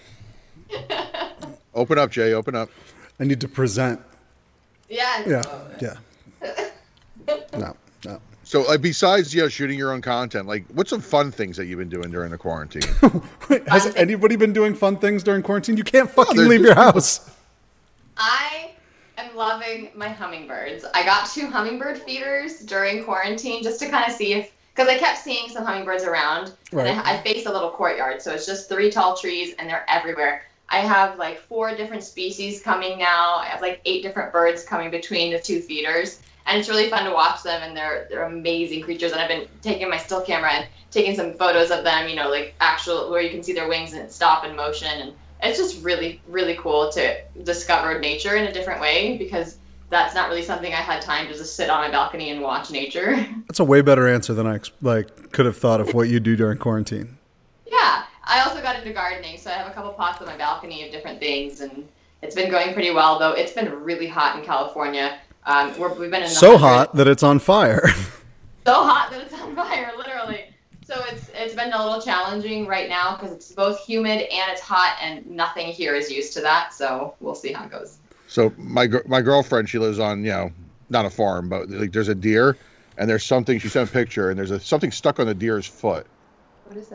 Open up, Jay. Open up. I need to present. Yeah. Yeah. No. So besides shooting your own content, what's some fun things that you've been doing during the quarantine? Has anybody been doing fun things during quarantine? You can't fucking leave your house. I am loving my hummingbirds. I got 2 hummingbird feeders during quarantine just to kind of see because I kept seeing some hummingbirds around. Right. And I face a little courtyard, so it's just 3 tall trees and they're everywhere. I have 4 different species coming now. I have 8 different birds coming between the 2 feeders. And it's really fun to watch them, and they're amazing creatures. And I've been taking my still camera and taking some photos of them, actual where you can see their wings and stop in motion. And it's just really, really cool to discover nature in a different way, because that's not really something I had time to just sit on my balcony and watch nature. That's a way better answer than I could have thought of what you do during quarantine. Yeah, I also got into gardening, so I have a couple pots on my balcony of different things, and it's been going pretty well. Though it's been really hot in California. We've been in so hot that it's on fire. So hot that it's on fire, literally. So it's been a little challenging right now because it's both humid and it's hot, and nothing here is used to that. So we'll see how it goes. So my girlfriend, she lives on not a farm, but there's a deer, and there's something. She sent a picture, and there's something stuck on the deer's foot. What is it?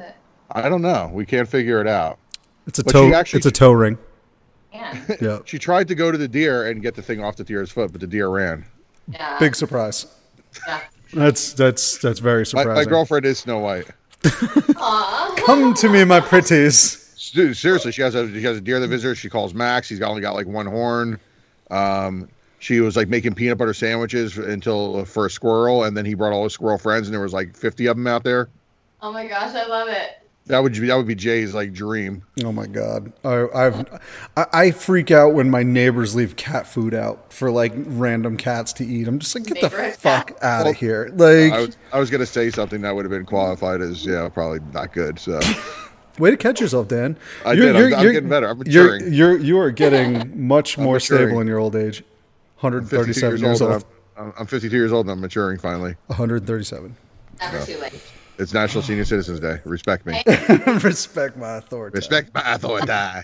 I don't know. We can't figure it out. It's a But toe. she actually- It's a toe ring. Man. Yeah. She tried to go to the deer and get the thing off the deer's foot, but the deer ran. Yeah. Big surprise. Yeah. That's very surprising. My girlfriend is Snow White. Aw. Come to me, my pretties. Dude, seriously, she has a deer that visits her. She calls Max. He's only got like one horn. She was like making peanut butter sandwiches for a squirrel, and then he brought all his squirrel friends, and there was like 50 of them out there. Oh my gosh, I love it. That would be Jay's like dream. Oh my god, I freak out when my neighbors leave cat food out for like random cats to eat. I'm just like, get the Neighborhood fuck cat. out of here. Like, I was gonna say something that would have been qualified as probably not good. So way to catch yourself, Dan. I did. I'm getting better. I'm maturing. You are getting much more maturing. stable in your old age. 52 137 years old. I'm 52 years old and I'm maturing finally. 137. Never too late. It's National Senior Citizens Day. Respect me. Respect my authority. Respect my authority.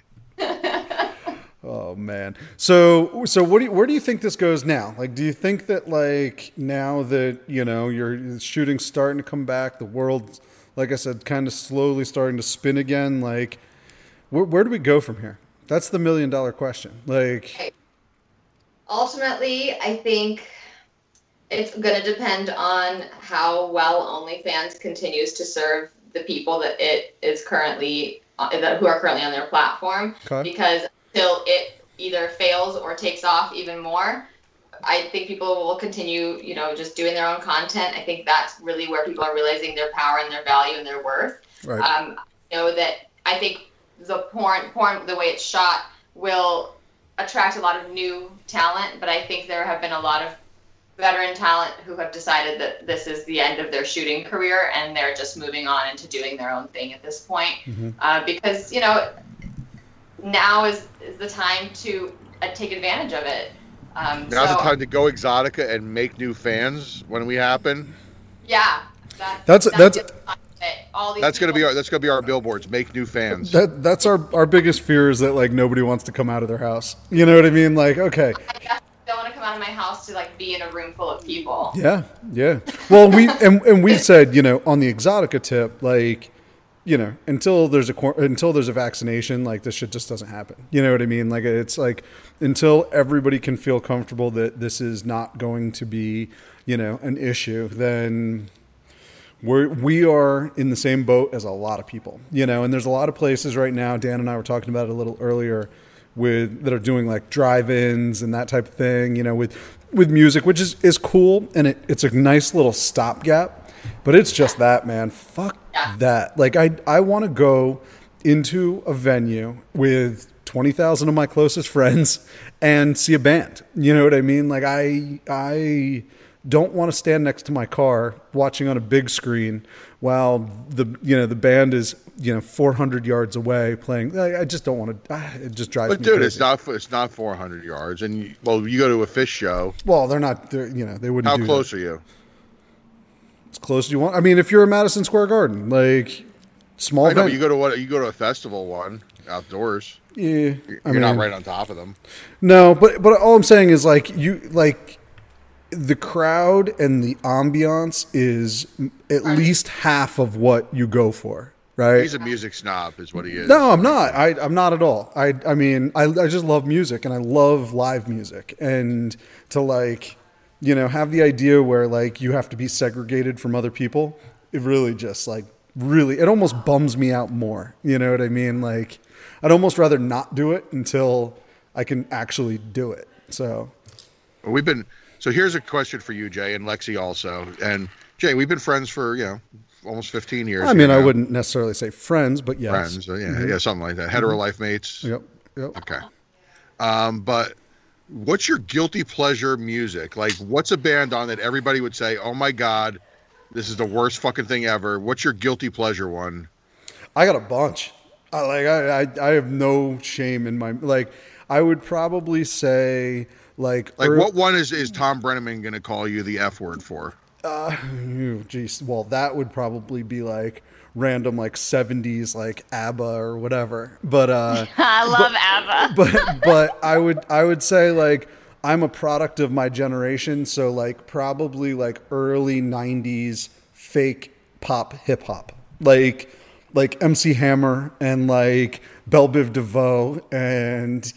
Oh man. So where do you think this goes now? Like, do you think that like now that your shooting's starting to come back, the world, like I said, kind of slowly starting to spin again? Like, where do we go from here? That's the $1 million question. Like, Ultimately, I think it's going to depend on how well OnlyFans continues to serve the people that it is currently who are currently on their platform. Okay. Because until it either fails or takes off even more, I think people will continue, just doing their own content. I think that's really where people are realizing their power and their value and their worth. right. That I think the porn, the way it's shot, will attract a lot of new talent, but I think there have been a lot of veteran talent who have decided that this is the end of their shooting career and they're just moving on into doing their own thing at this point. Because now is the time to take advantage of it. Now's the time to go Exotica and make new fans when we happen. Yeah, That's- That's gonna be our billboards. Make new fans. That's our biggest fear is that like nobody wants to come out of their house. You know what I mean? Like, okay. I don't want to come out of my house to like be in a room full of people. Yeah. Well, we said, on the Exotica tip, like, until there's a vaccination, like this shit just doesn't happen. You know what I mean? Like, it's like until everybody can feel comfortable that this is not going to be, an issue, then we are in the same boat as a lot of people, and there's a lot of places right now. Dan and I were talking about it a little earlier that are doing like drive-ins and that type of thing, with music, which is cool. And it's a nice little stopgap, but it's just that, man, fuck that. Like I want to go into a venue with 20,000 of my closest friends and see a band. You know what I mean? Like I don't want to stand next to my car watching on a big screen while the band is 400 yards away playing. I just don't want to. It just drives me But dude, crazy. it's not 400 yards, and you go to a fish show. Well, they're not. They wouldn't. How do close that. are you? As close as you want. I mean, if you're at Madison Square Garden, like small. I know, venue. but you go to a festival one outdoors. Yeah, You're not right on top of them. No, but all I'm saying is the crowd and the ambiance is at least half of what you go for, right? He's a music snob, is what he is. No, I'm not. I'm not at all. I mean, I just love music and I love live music, and to have the idea where like you have to be segregated from other people, it really just it almost bums me out more. You know what I mean? Like I'd almost rather not do it until I can actually do it. So So here's a question for you, Jay, and Lexi also. And Jay, we've been friends for almost 15 years. I mean, I wouldn't necessarily say friends, but yes. Friends, yeah, something like that. Hetero life mates. Yep. Okay. But what's your guilty pleasure music? Like, what's a band on that everybody would say, "Oh my God, this is the worst fucking thing ever"? What's your guilty pleasure one? I got a bunch. I have no shame in my I would probably say what one is Tom Brenneman going to call you the F word for? Geez, well, that would probably be like random 70s ABBA or whatever. But I love ABBA. But I would say I'm a product of my generation, so probably early 90s fake pop hip hop. like MC Hammer and like Belle Biv DeVoe and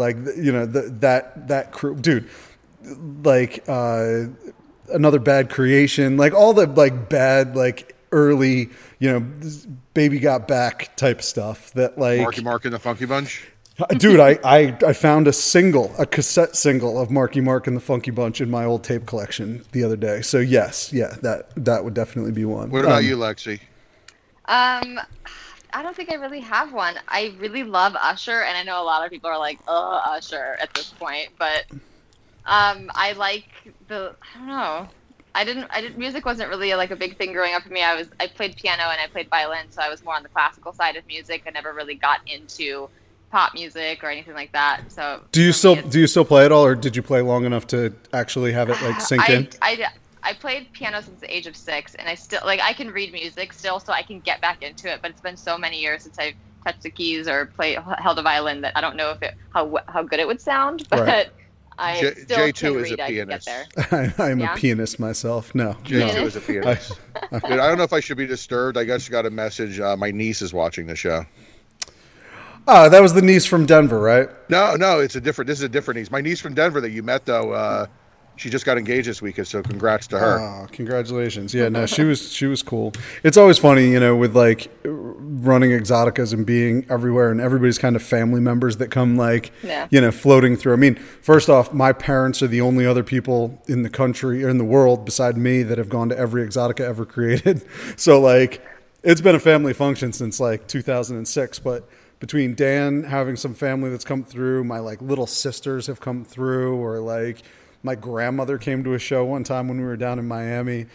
that crew, dude, like Another Bad Creation, like all the like bad like early Baby Got Back type stuff that like Marky Mark and the Funky Bunch. Dude, I found a cassette single of Marky Mark and the Funky Bunch in my old tape collection the other day. So yes, that would definitely be one. What about you, Lexi? I don't think I really have one. I really love Usher, and I know a lot of people are like, "Oh, Usher" at this point, but I like I don't know. Music wasn't really like a big thing growing up for me. I played piano and I played violin, so I was more on the classical side of music. I never really got into pop music or anything like that. So do you still play it all, or did you play long enough to actually have it like sink in? I played piano since the age of 6, and I still I can read music still, so I can get back into it. But it's been so many years since I've touched the keys or held a violin that I don't know how good it would sound. But right. I still J2 can is read. a I can pianist. get there. I'm a pianist myself. No, J2 is a pianist. Dude, I don't know if I should be disturbed. I just got a message. My niece is watching the show. Oh, that was the niece from Denver, right? No, this is a different niece. My niece from Denver that you met, though, she just got engaged this weekend, so congrats to her. Oh, congratulations. Yeah, no, she was cool. It's always funny, with like running Exoticas and being everywhere, and everybody's kind of family members that come floating through. I mean, first off, my parents are the only other people in the country or in the world beside me that have gone to every Exotica ever created. So like, it's been a family function since like 2006, but between Dan having some family that's come through, my like little sisters have come through, or like my grandmother came to a show one time when we were down in Miami.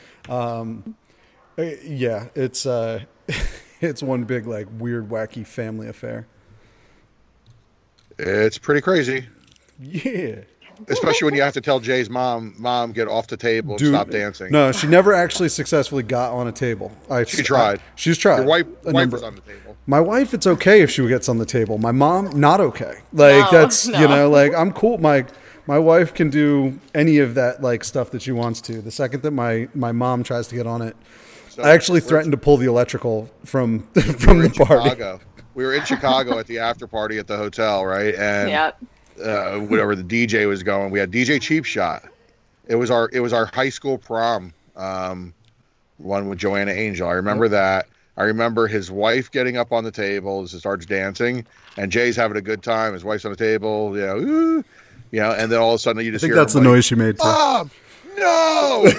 Yeah, it's it's one big like weird, wacky family affair. It's pretty crazy. Yeah. Especially when you have to tell Jay's mom, get off the table and stop dancing. No, she never actually successfully got on a table. She tried. She's tried. Your wife was on the table. My wife, it's okay if she gets on the table. My mom, not okay. Like I'm cool. My wife can do any of that like stuff that she wants to. The second that my mom tries to get on it, So I actually threatened to pull the electrical from the party. Chicago. We were in Chicago at the after party at the hotel, right? And whatever the DJ was going, we had DJ Cheap Shot. It was our high school prom, one with Joanna Angel. I remember that. I remember his wife getting up on the table as it starts dancing, and Jay's having a good time. His wife's on the table, and then all of a sudden you just hear that's the noise she made too. Mom, no!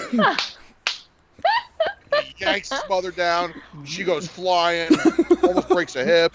He yanks his mother down. She goes flying, almost breaks a hip.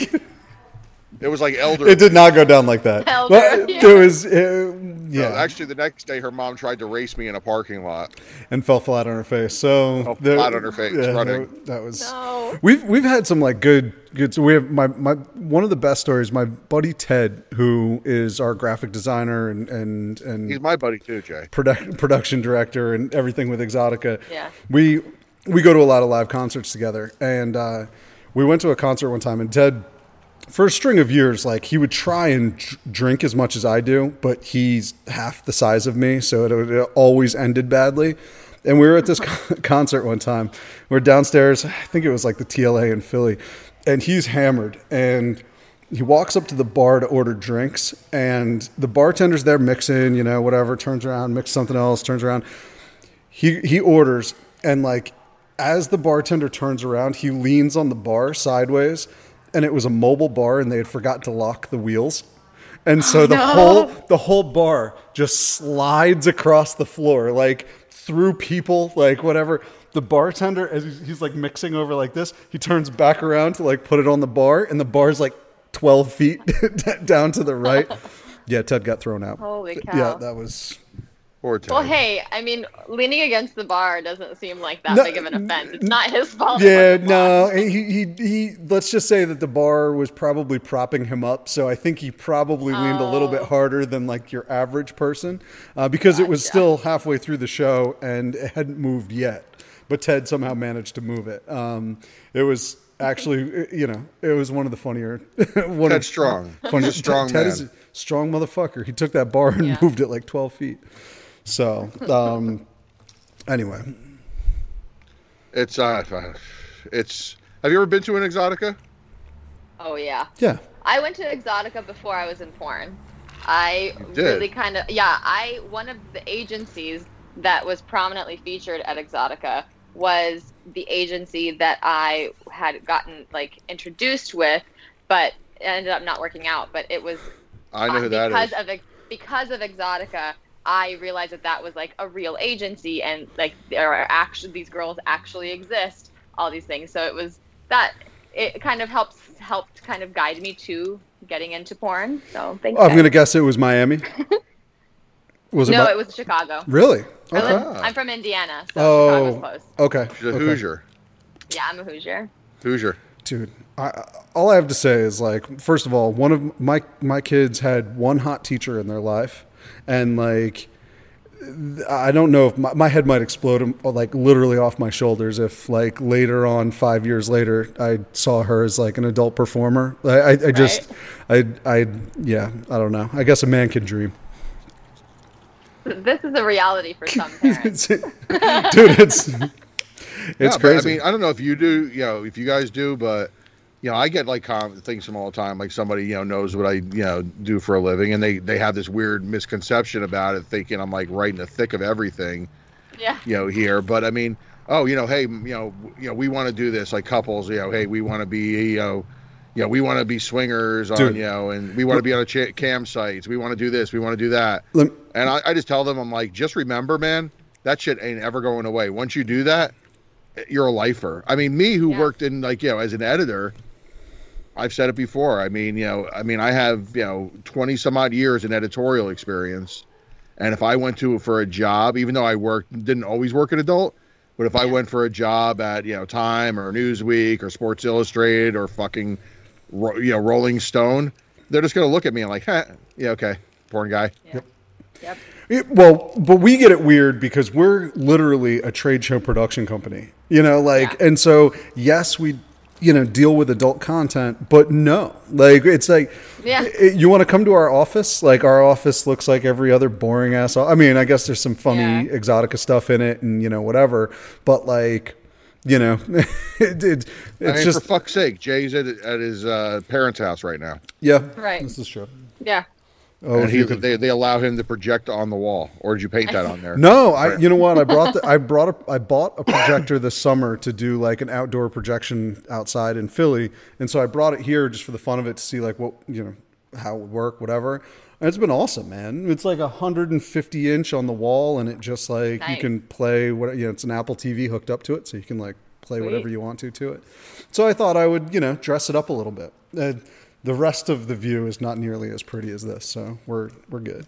It was like elder. It did not go down like that. It was, No, actually, the next day, her mom tried to race me in a parking lot and fell flat on her face. So flat on her face, running. That was. No. We've had some like good. So we have my one of the best stories. My buddy Ted, who is our graphic designer and he's my buddy too, Jay. Production director and everything with Exotica. Yeah. We go to a lot of live concerts together, and we went to a concert one time, and Ted, for a string of years, like he would try and drink as much as I do, but he's half the size of me, so it always ended badly. And we were at this concert one time. We're downstairs, I think it was like the TLA in Philly, and he's hammered. And he walks up to the bar to order drinks, and the bartender's there mixing, whatever, turns around, mixes something else, turns around. He orders, and like as the bartender turns around, he leans on the bar sideways. And it was a mobile bar, and they had forgot to lock the wheels, and so the whole bar just slides across the floor, like through people, like whatever. The bartender, as he's like mixing over like this, he turns back around to like put it on the bar, and the bar's like 12 feet down to the right. Yeah, Ted got thrown out. Holy cow! Yeah, that was. Well, hey, I mean, leaning against the bar doesn't seem like that big of an offense. It's not his fault. Yeah, no, he. Let's just say that the bar was probably propping him up, so I think he probably leaned a little bit harder than like your average person, because it was still halfway through the show and it hadn't moved yet. But Ted somehow managed to move it. It was actually, it was one of the funnier. Ted's strong. He's a strong Ted man. is a strong motherfucker. He took that bar and moved it like 12 feet. So, anyway, it's that's Have you ever been to an Exotica? Oh yeah. Yeah. I went to Exotica before I was in porn. I You did? really kind of one of the agencies that was prominently featured at Exotica was the agency that I had gotten like introduced with, but it ended up not working out. But it was I know who that is. Because of Exotica, I realized that was like a real agency, and like there are actually these girls actually exist, all these things. So it was that it kind of helped kind of guide me to getting into porn. So thanks. I'm gonna guess it was Miami. Was it? No, it was Chicago. Really? I Okay. I'm from Indiana, so Chicago's close. Okay. She's a Okay. Hoosier. Yeah, I'm a Hoosier. Hoosier. Dude, all I have to say is like, first of all, one of my kids had one hot teacher in their life, and like, I don't know if my head might explode like literally off my shoulders if like later on 5 years later I saw her as like an adult performer. I don't know. I guess a man can dream. This is a reality for some parents. Dude, it's Yeah, crazy. But, I mean, I don't know if you do, if you guys do, but I get like things from all the time. Like somebody, knows what I, do for a living, and they have this weird misconception about it, thinking I'm like right in the thick of everything. Yeah. Here. But I mean, hey, we want to do this like couples. Hey, we want to be, we want to be swingers on, Dude. And we want to be on a campsites. We want to do this. We want to do that. And I just tell them, I'm like, just remember, man, that shit ain't ever going away. Once you do that, you're a lifer. I mean, me who worked in like, as an editor, I've said it before. I mean, I have, 20 some odd years in editorial experience. And if I went for a job, even though I didn't always work at adult, but if I went for a job at, Time or Newsweek or Sports Illustrated or fucking, Rolling Stone, they're just going to look at me and like, yeah, okay, porn guy. Yeah. Yep. Well, but we get it weird because we're literally a trade show production company, and so yes, we, deal with adult content, but no, like, it's like, you want to come to our office? Like, our office looks like every other boring ass. I mean, I guess there's some funny Exotica stuff in it and, whatever, but like, it's just, for fuck's sake, Jay's at his parents' house right now. Yeah. Right. This is true. Yeah. Oh, And they allow him to project on the wall, or did you paint that on there? No, you know what? I bought a projector this summer to do like an outdoor projection outside in Philly, and so I brought it here just for the fun of it to see like what how it would work, whatever. And it's been awesome, man. It's like 150 inch on the wall, and it just like you can play what it's an Apple TV hooked up to it, so you can like play whatever you want to it. So I thought I would dress it up a little bit. The rest of the view is not nearly as pretty as this, so we're good.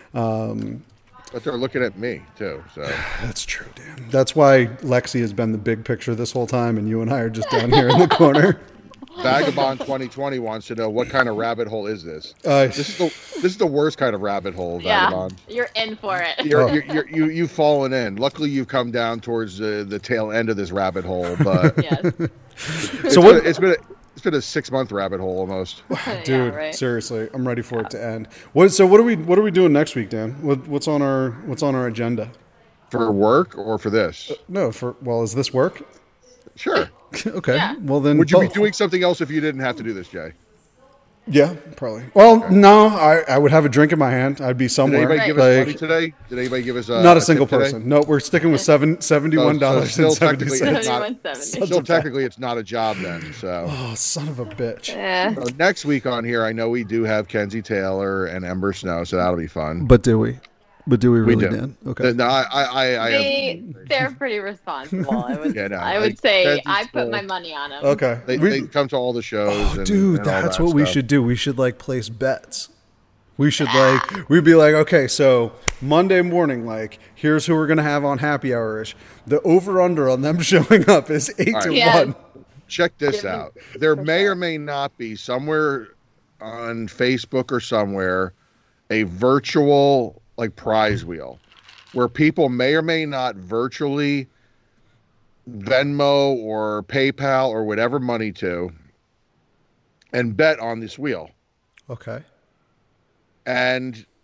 But they're looking at me too, so That's true, Dan. That's why Lexi has been the big picture this whole time, and you and I are just down here in the corner. Vagabond 2020 wants to know what kind of rabbit hole is this? This is the worst kind of rabbit hole, Vagabond. You're in for it. You've fallen in. Luckily, you've come down towards the tail end of this rabbit hole, but Yes. it's been a 6-month rabbit hole almost. Dude, seriously, I'm ready for it to end. What are we doing next week, Dan? What's on our agenda? For work or for this? No, is this work? Sure. Okay. Yeah. Well then, Would you be both. doing something else if you didn't have to do this, Jay? Yeah, probably. Well, no, I would have a drink in my hand. I'd be Did somewhere. anybody give us money today? Did anybody give us Not a single tip today? person. No, we're sticking with $71.70. Still technically, it's not a job then. So, Oh, son of a bitch. Yeah. so next week on here, I know we do have Kenzie Taylor and Ember Snow, so that'll be fun. But do we? Really, do. Dan? Okay. No, I They're pretty responsible. I would, Yeah, no, I would like, say Kenzie's I put cool. my money on them. Okay. they come to all the shows. and, Dude, and all that's that what we stuff. should do. We should like place bets. We should we'd be like, okay, so Monday morning, like, here's who we're gonna have on happy hour-ish. The over/under on them showing up is 8 to Yeah. 1. Check this Give me- out. There for may sure. or may not be somewhere on Facebook or somewhere a virtual like prize wheel where people may or may not virtually Venmo or PayPal or whatever money to and bet on this wheel. Okay. And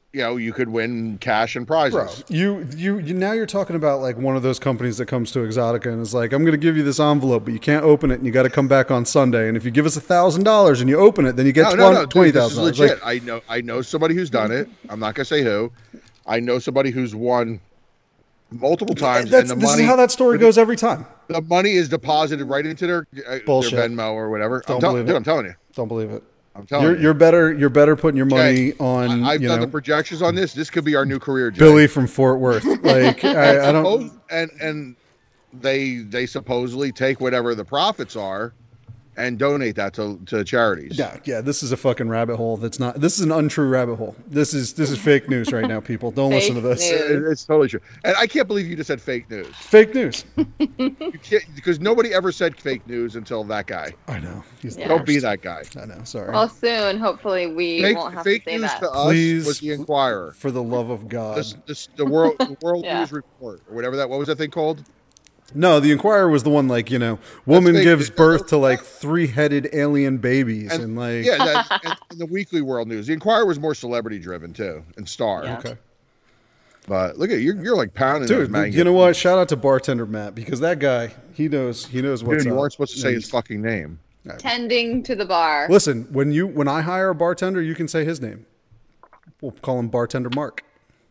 you could win cash and prizes. Bro, you now you're talking about like one of those companies that comes to Exotica and is like, I'm going to give you this envelope, but you can't open it, and you got to come back on Sunday. And if you give us $1,000 and you open it, then you get No, dude, this is $20,000. legit. Like, I know somebody who's done it. I'm not gonna say who. I know somebody who's won multiple times, and the this money. is how that story goes every time. The money is deposited right into their Bullshit. Venmo or whatever. Don't believe it. I'm telling you. Don't believe it. I'm telling you. You're better putting your money on. I've done the projections on this. This could be our new career, Jay. Billy from Fort Worth. Like I don't. And they supposedly take whatever the profits are and donate that to charities. Yeah. This is a fucking rabbit hole. That's not. This is an untrue rabbit hole. This is fake news right now. People don't listen to this. It's totally true. And I can't believe you just said fake news. Fake news. You can't, because nobody ever said fake news until that guy. I know. He's the Don't be worst. that guy. I know. Sorry. Well, soon, hopefully, we won't have to Fake say news that. to us Please, was the Inquirer. For the love of God. The World Yeah. News Report or whatever that. What was that thing called? No, the Inquirer was the one like, woman fake gives news. birth to like 3-headed alien babies and like. Yeah, and the Weekly World News. The Inquirer was more celebrity driven too, and Star. Yeah. Okay. But look at you're like pounding those Dude, mangoes. you know what? Shout out to bartender Matt, because that guy, he knows what's Dude, you up. weren't supposed to say And his fucking name. Tending to the bar. Listen, when I hire a bartender, you can say his name. We'll call him Bartender Mark.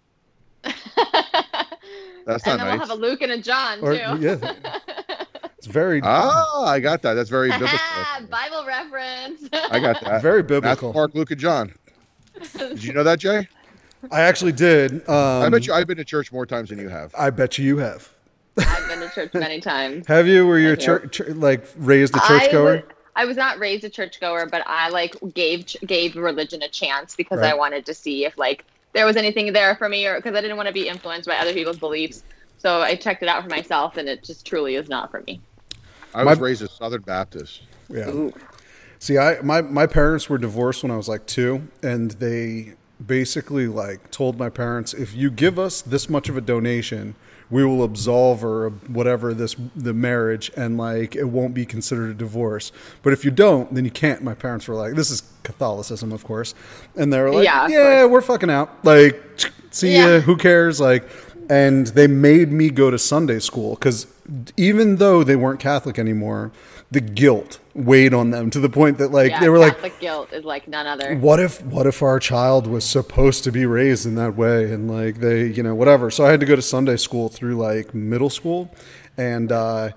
That's And not then we'll nice. have a Luke and a John, Or too. yeah, it's very I got that. That's very biblical. Bible reference. I got that. very Matthew, biblical. Mark, Luke, and John. Did you know that, Jay? I actually did. I bet you I've been to church more times than you have. I bet you have. I've been to church many times. Have you? Were you Have you? like raised a churchgoer? I was not raised a churchgoer, but I like gave religion a chance because Right. I wanted to see if like there was anything there for me, or because I didn't want to be influenced by other people's beliefs. So I checked it out for myself, and it just truly is not for me. I was raised a Southern Baptist. Yeah. Ooh. See, my parents were divorced when I was like 2, and they basically like told my parents, if you give us this much of a donation, we will absolve or whatever the marriage, and like it won't be considered a divorce. But if you don't, then you can't. My parents were like, this is Catholicism, of course, and they were like, Yeah, of yeah, course. we're fucking out. Like, see ya, Yeah. who cares? Like, and they made me go to Sunday school because even though they weren't Catholic anymore, the guilt weighed on them to the point that like Yeah, they were like, Catholic guilt is like none other. what if our child was supposed to be raised in that way, and like they whatever. So I had to go to Sunday school through like middle school, and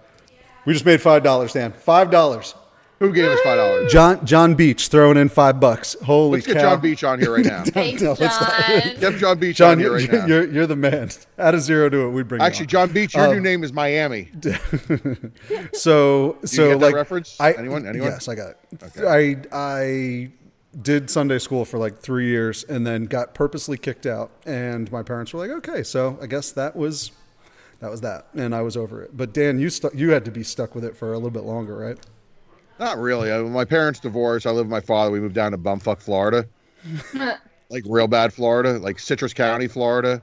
we just made $5, Dan. $5. Who gave us $5? John Beach throwing in $5. Holy Let's get cow. John Beach on here right now. Thanks, No, let's not. John. Get John Beach John, on here right now. you're the man. Add a 0 to it, we bring Actually, you John Beach, your new name is Miami. on. So get that like reference? I, Anyone? Yes, I got it. Okay. I did Sunday school for like 3 years and then got purposely kicked out. And my parents were like, okay, so I guess that was that. And I was over it. But Dan, you had to be stuck with it for a little bit longer, right? Not really. When my parents divorced, I lived with my father. We moved down to bumfuck Florida. Like real bad Florida. Like Citrus County, Florida.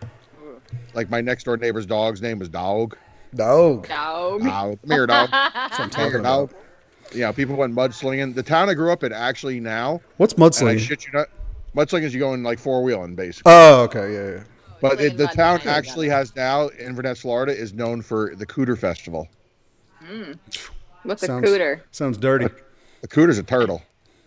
Like my next door neighbor's dog's name was Dog. Dog. Dog. Come here, dog. That's what I'm Come here, talking dog. about. Yeah, people went mudslinging. The town I grew up in actually now, What's and I mudslinging? shit you not, mudslinging is you going like four-wheeling basically. Oh, okay. Yeah. But Playing the mud town slinging. actually has now, Inverness, Florida, is known for the Cooter Festival. What's a Sounds- cooter? Sounds dirty. The Cooter's a turtle.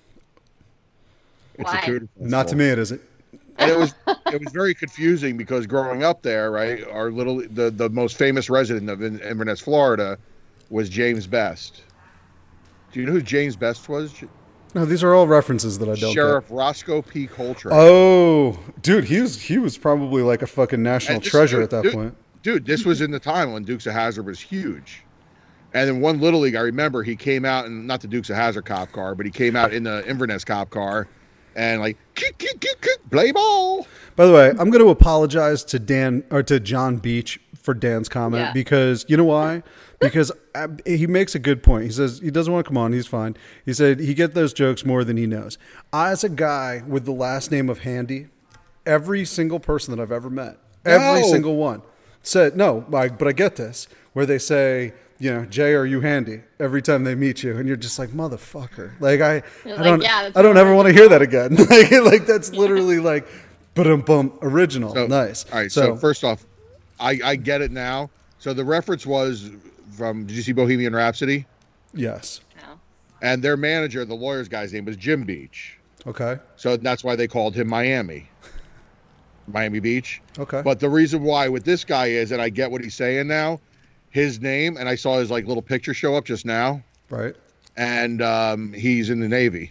It's Why? a Cooter Festival. Not to me, it isn't. And it was very confusing because growing up there, right, the most famous resident of Inverness, Florida, was James Best. Do you know who James Best was? No, these are all references that I don't Sheriff Roscoe P. Coltrane. get. Oh, dude, he was probably like a fucking national And this- treasure at that point. Dude, this was in the time when Dukes of Hazzard was huge. And then one Little League, I remember he came out in, not the Dukes of Hazzard cop car, but he came out in the Inverness cop car and like, kick, play ball. By the way, I'm going to apologize to Dan or to John Beach for Dan's comment Yeah. because you know why? Because he makes a good point. He says he doesn't want to come on. He's fine. He said he gets those jokes more than he knows. As a guy with the last name of Handy, every single person that I've ever met, every No. single one said no. But I get this where they say, you know, Jay, are you handy? Every time they meet you, and you're just like, motherfucker. Like I You're don't, like, yeah, that's I don't what ever I want to hear that again. like that's literally like Ba-dum-bum, original. So, Nice. All right. So first off, I get it now. So the reference was from, did you see Bohemian Rhapsody? Yes. No. And their manager, the lawyer's guy's name was Jim Beach. Okay. So that's why they called him Miami Beach. Okay. But the reason why with this guy is, and I get what he's saying now, his name, and I saw his like little picture show up just now, Right. and he's in the Navy.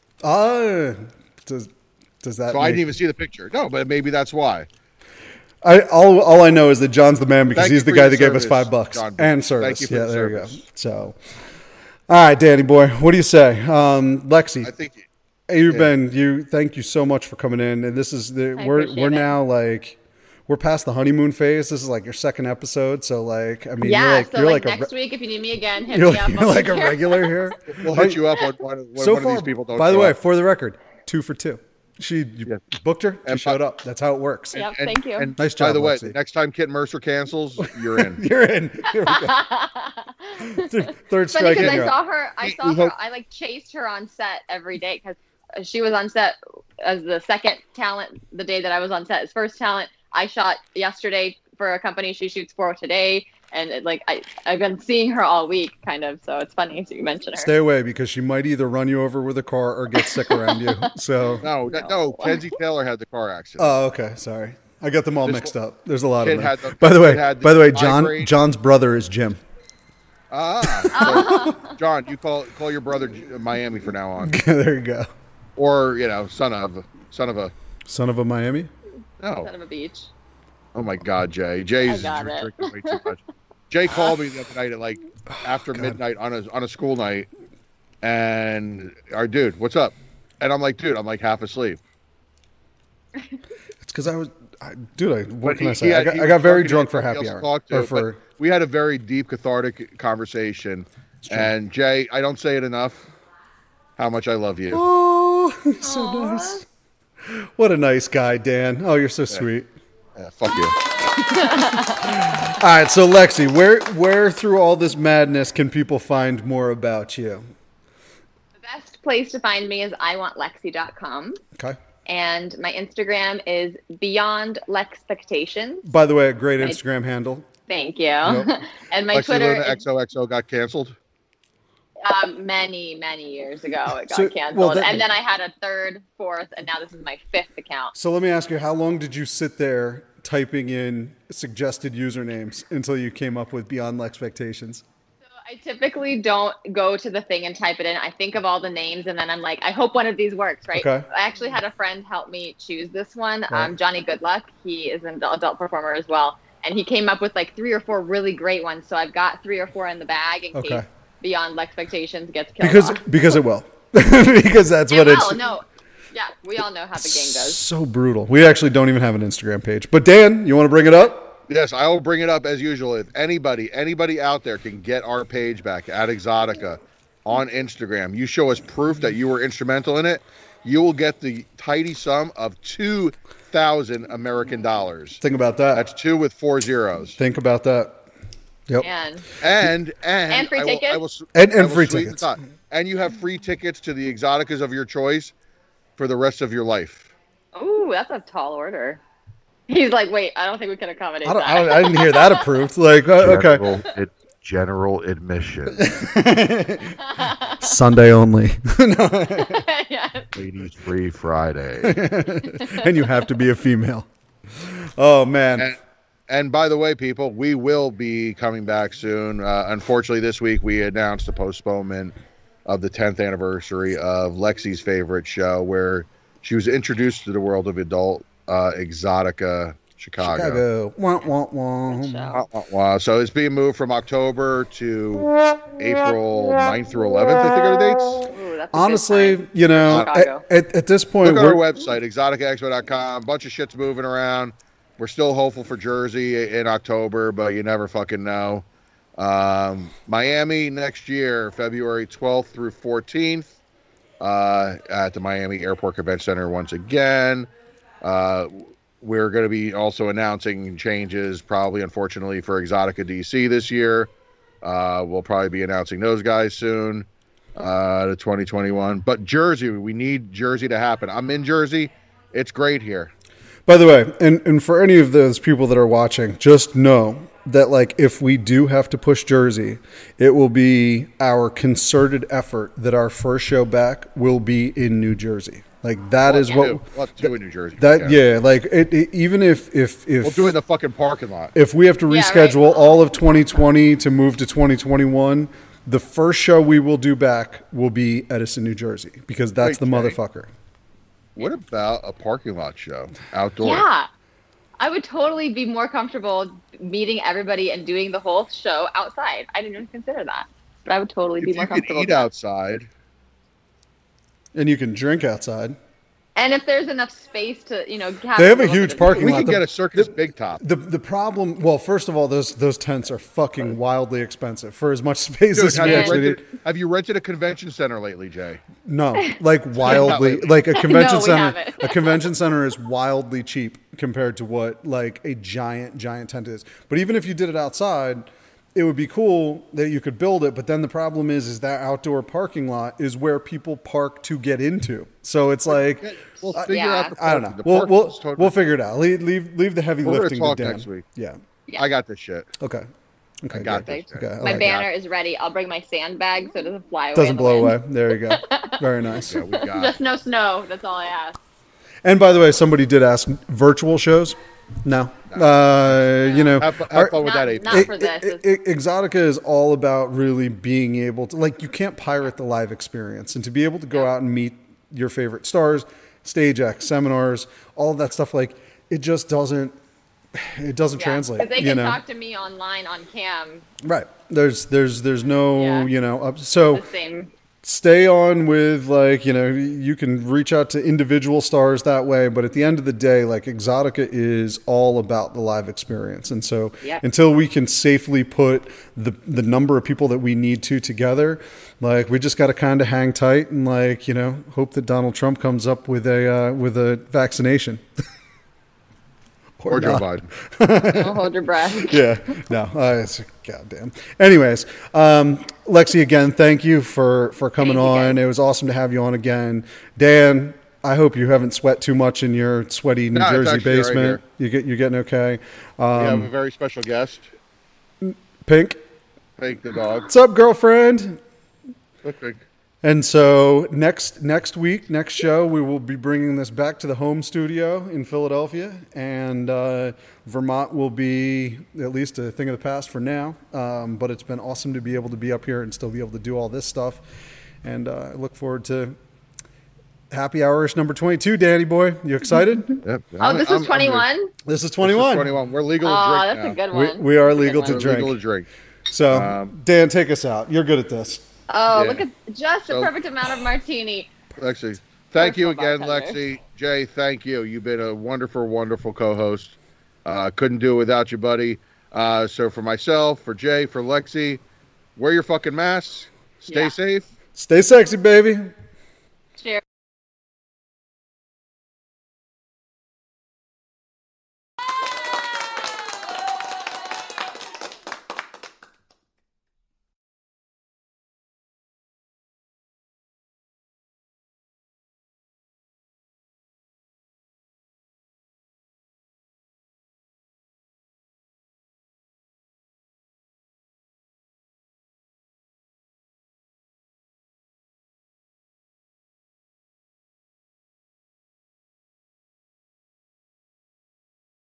Does that? So I didn't even see the picture. No, but maybe that's why. All I know is that John's the man because Thank he's you the for guy your that gave us service, $5 John. and service. Thank you for Yeah, the there service. you go. So, all right, Danny boy, what do you say, Lexi? I think Thank you so much for coming in, and this is we're appreciate it. now like we're past the honeymoon phase. This is like your second episode, so like I mean, Yeah, you're like next week, if you need me again, hit you're me up. you're like a regular here. we'll hit you up when So one far, of these people don't. by the show way, up. for the record, 2 for 2. You Yeah. booked her. She And showed up. That's how it works. Yep, thank you. And Nice by job, the way, Lexi. next time Kit Mercer cancels, you're in. You're in. Here we go. Third Funny strike in. because you're out. I We saw her. hope- I like chased her on set every day because she was on set as the second talent the day that I was on set as first talent. I shot yesterday for a company she shoots for today, and I've been seeing her all week, kind of. So it's funny as you mention her. Stay away because she might either run you over with a car or get sick around you. So. No. Kenzie Taylor had the car accident. Oh, okay. Sorry, I got them all mixed up. There's a lot Kid of had them. the- By the had way, the John. migraine. John's brother is Jim. So, John, you call your brother Miami from now on, There you go. or son of a. Son of a Miami. No. Son of a beach. Oh my God, Jay. Jay's I got it. drinking way too much. Jay called me the other night at like after God. midnight on a school night, and our dude, what's up? And I'm like, dude, I'm like half asleep. It's because what But can I he say? had- I he got was very talking to drunk for everybody happy else hour. to talk to, Or but for we had a very deep, cathartic conversation. And Jay, I don't say it enough how much I love you. oh, so nice. What a nice guy, Dan. Oh, you're so sweet. Yeah, fuck you. All right, so Lexi, where through all this madness can people find more about you? The best place to find me is iwantlexi.com. Okay. And my Instagram is Beyond Lexpectations. By the way, a great Instagram handle. Thank you. Yep. And my Lexi Twitter Luna is XOXO got canceled. many years ago. It got So, canceled. well, And then I had a third, fourth, and now this is my fifth account. So let me ask you, how long did you sit there typing in suggested usernames until you came up with Beyond Expectations? So I typically don't go to the thing and type it in. I think of all the names, and then I'm like, I hope one of these works, right? Okay. I actually had a friend help me choose this one, Right. Johnny Goodluck. He is an adult performer as well. And he came up with like 3 or 4 really great ones. So I've got 3 or 4 in the bag in Okay. case Beyond Expectations gets killed off. Because it will. Because that's what it's. No. Yeah, we all know how the game goes. So brutal. We actually don't even have an Instagram page. But Dan, you want to bring it up? Yes, I will bring it up as usual. If anybody out there can get our page back at Exotica on Instagram, you show us proof that you were instrumental in it, you will get the tidy sum of 2,000 American dollars. Think about that. That's 2 with 4 zeros. Think about that. Yep. And And free tickets? I will free sweeten tickets. the pot. And you have free tickets to the Exoticas of your choice for the rest of your life. ooh, that's a tall order. He's like, wait, I don't think we can accommodate that. I didn't hear that approved. Like, okay. General admission. Sunday only. Yeah. Ladies free Friday. And you have to be a female. Oh, man. And by the way, people, we will be coming back soon. Unfortunately, this week we announced a postponement of the 10th anniversary of Lexi's favorite show, where she was introduced to the world of adult Exotica Chicago. Wah, wah, wah. Wow. So it's being moved from October to April 9th through 11th, I think are the dates. Ooh, that's a Honestly, good time. you know, Chicago. at this point, Look at our we're, website, exoticaexpo.com. A bunch of shit's moving around. We're still hopeful for Jersey in October, but you never fucking know. Miami next year, February 12th through 14th, at the Miami Airport Convention Center once again. We're going to be also announcing changes, probably, unfortunately, for Exotica DC this year. We'll probably be announcing those guys soon, to 2021. But Jersey, we need Jersey to happen. I'm in Jersey. It's great here. By the way, and for any of those people that are watching, just know that like if we do have to push Jersey, it will be our concerted effort that our first show back will be in New Jersey. Like that is what we'll have to do in New Jersey. That yeah, like even if we'll do it in the fucking parking lot. If we have to reschedule all of 2020 to move to 2021, the first show we will do back will be Edison, New Jersey, because that's the motherfucker. What about a parking lot show outdoor? Yeah. I would totally be more comfortable meeting everybody and doing the whole show outside. I didn't even consider that. But I would totally be more comfortable. You can eat outside. And you can drink outside. And if there's enough space to, have they have a huge parking lot. We can get a Circus Big Top. The problem, well, first of all, those tents are fucking wildly expensive for as much space as we actually need. Have you rented a convention center lately, Jay? No, like wildly, like a convention center. Haven't. A convention center is wildly cheap compared to what like a giant tent is. But even if you did it outside, it would be cool that you could build it, but then the problem is that outdoor parking lot is where people park to get into. So it's like we'll figure out the I don't know. We'll figure it out. Leave the heavy lifting to Dan. Next week. Yeah. I got this shit. Okay. I got this. Okay. My banner is ready. I'll bring my sandbag so it doesn't fly away. Doesn't blow away. There you go. Very nice. Yeah, we got Just no snow. That's all I ask. And by the way, somebody did ask virtual shows. No. Have fun with that. Not for this. Exotica is all about really being able to, like, you can't pirate the live experience, and to be able to go out and meet your favorite stars, stage acts, seminars, all of that stuff, like, it just doesn't translate. Because they can talk to me online on cam. Right. There's no, so the same. Stay on with, like, you can reach out to individual stars that way, but at the end of the day, like, Exotica is all about the live experience. And so until we can safely put the number of people that we need to together, like, we just got to kind of hang tight and, like, hope that Donald Trump comes up with a vaccination. Or Joe Biden. Don't hold your breath. Yeah. No. It's goddamn. Anyways, Lexi, again, thank you for coming on. It was awesome to have you on again. Dan, I hope you haven't sweat too much in your sweaty New Jersey basement. Right, you're getting okay. We have a very special guest. Pink the dog. What's up, girlfriend? Look, Pink. And so next week, next show, we will be bringing this back to the home studio in Philadelphia, and Vermont will be at least a thing of the past for now. But it's been awesome to be able to be up here and still be able to do all this stuff. And I look forward to Happy Hour-ish number 22, Danny boy. You excited? Yep. This is 21? This is 21. 21. We're legal to drink that's now. a good one. We are legal to drink. Legal to drink. So, Dan, take us out. You're good at this. Look at just the perfect amount of martini. Lexi, thank you again, bartender. Lexi. Jay, thank you. You've been a wonderful, wonderful co-host. Couldn't do it without you, buddy. So for myself, for Jay, for Lexi, wear your fucking masks. Stay safe. Stay sexy, baby.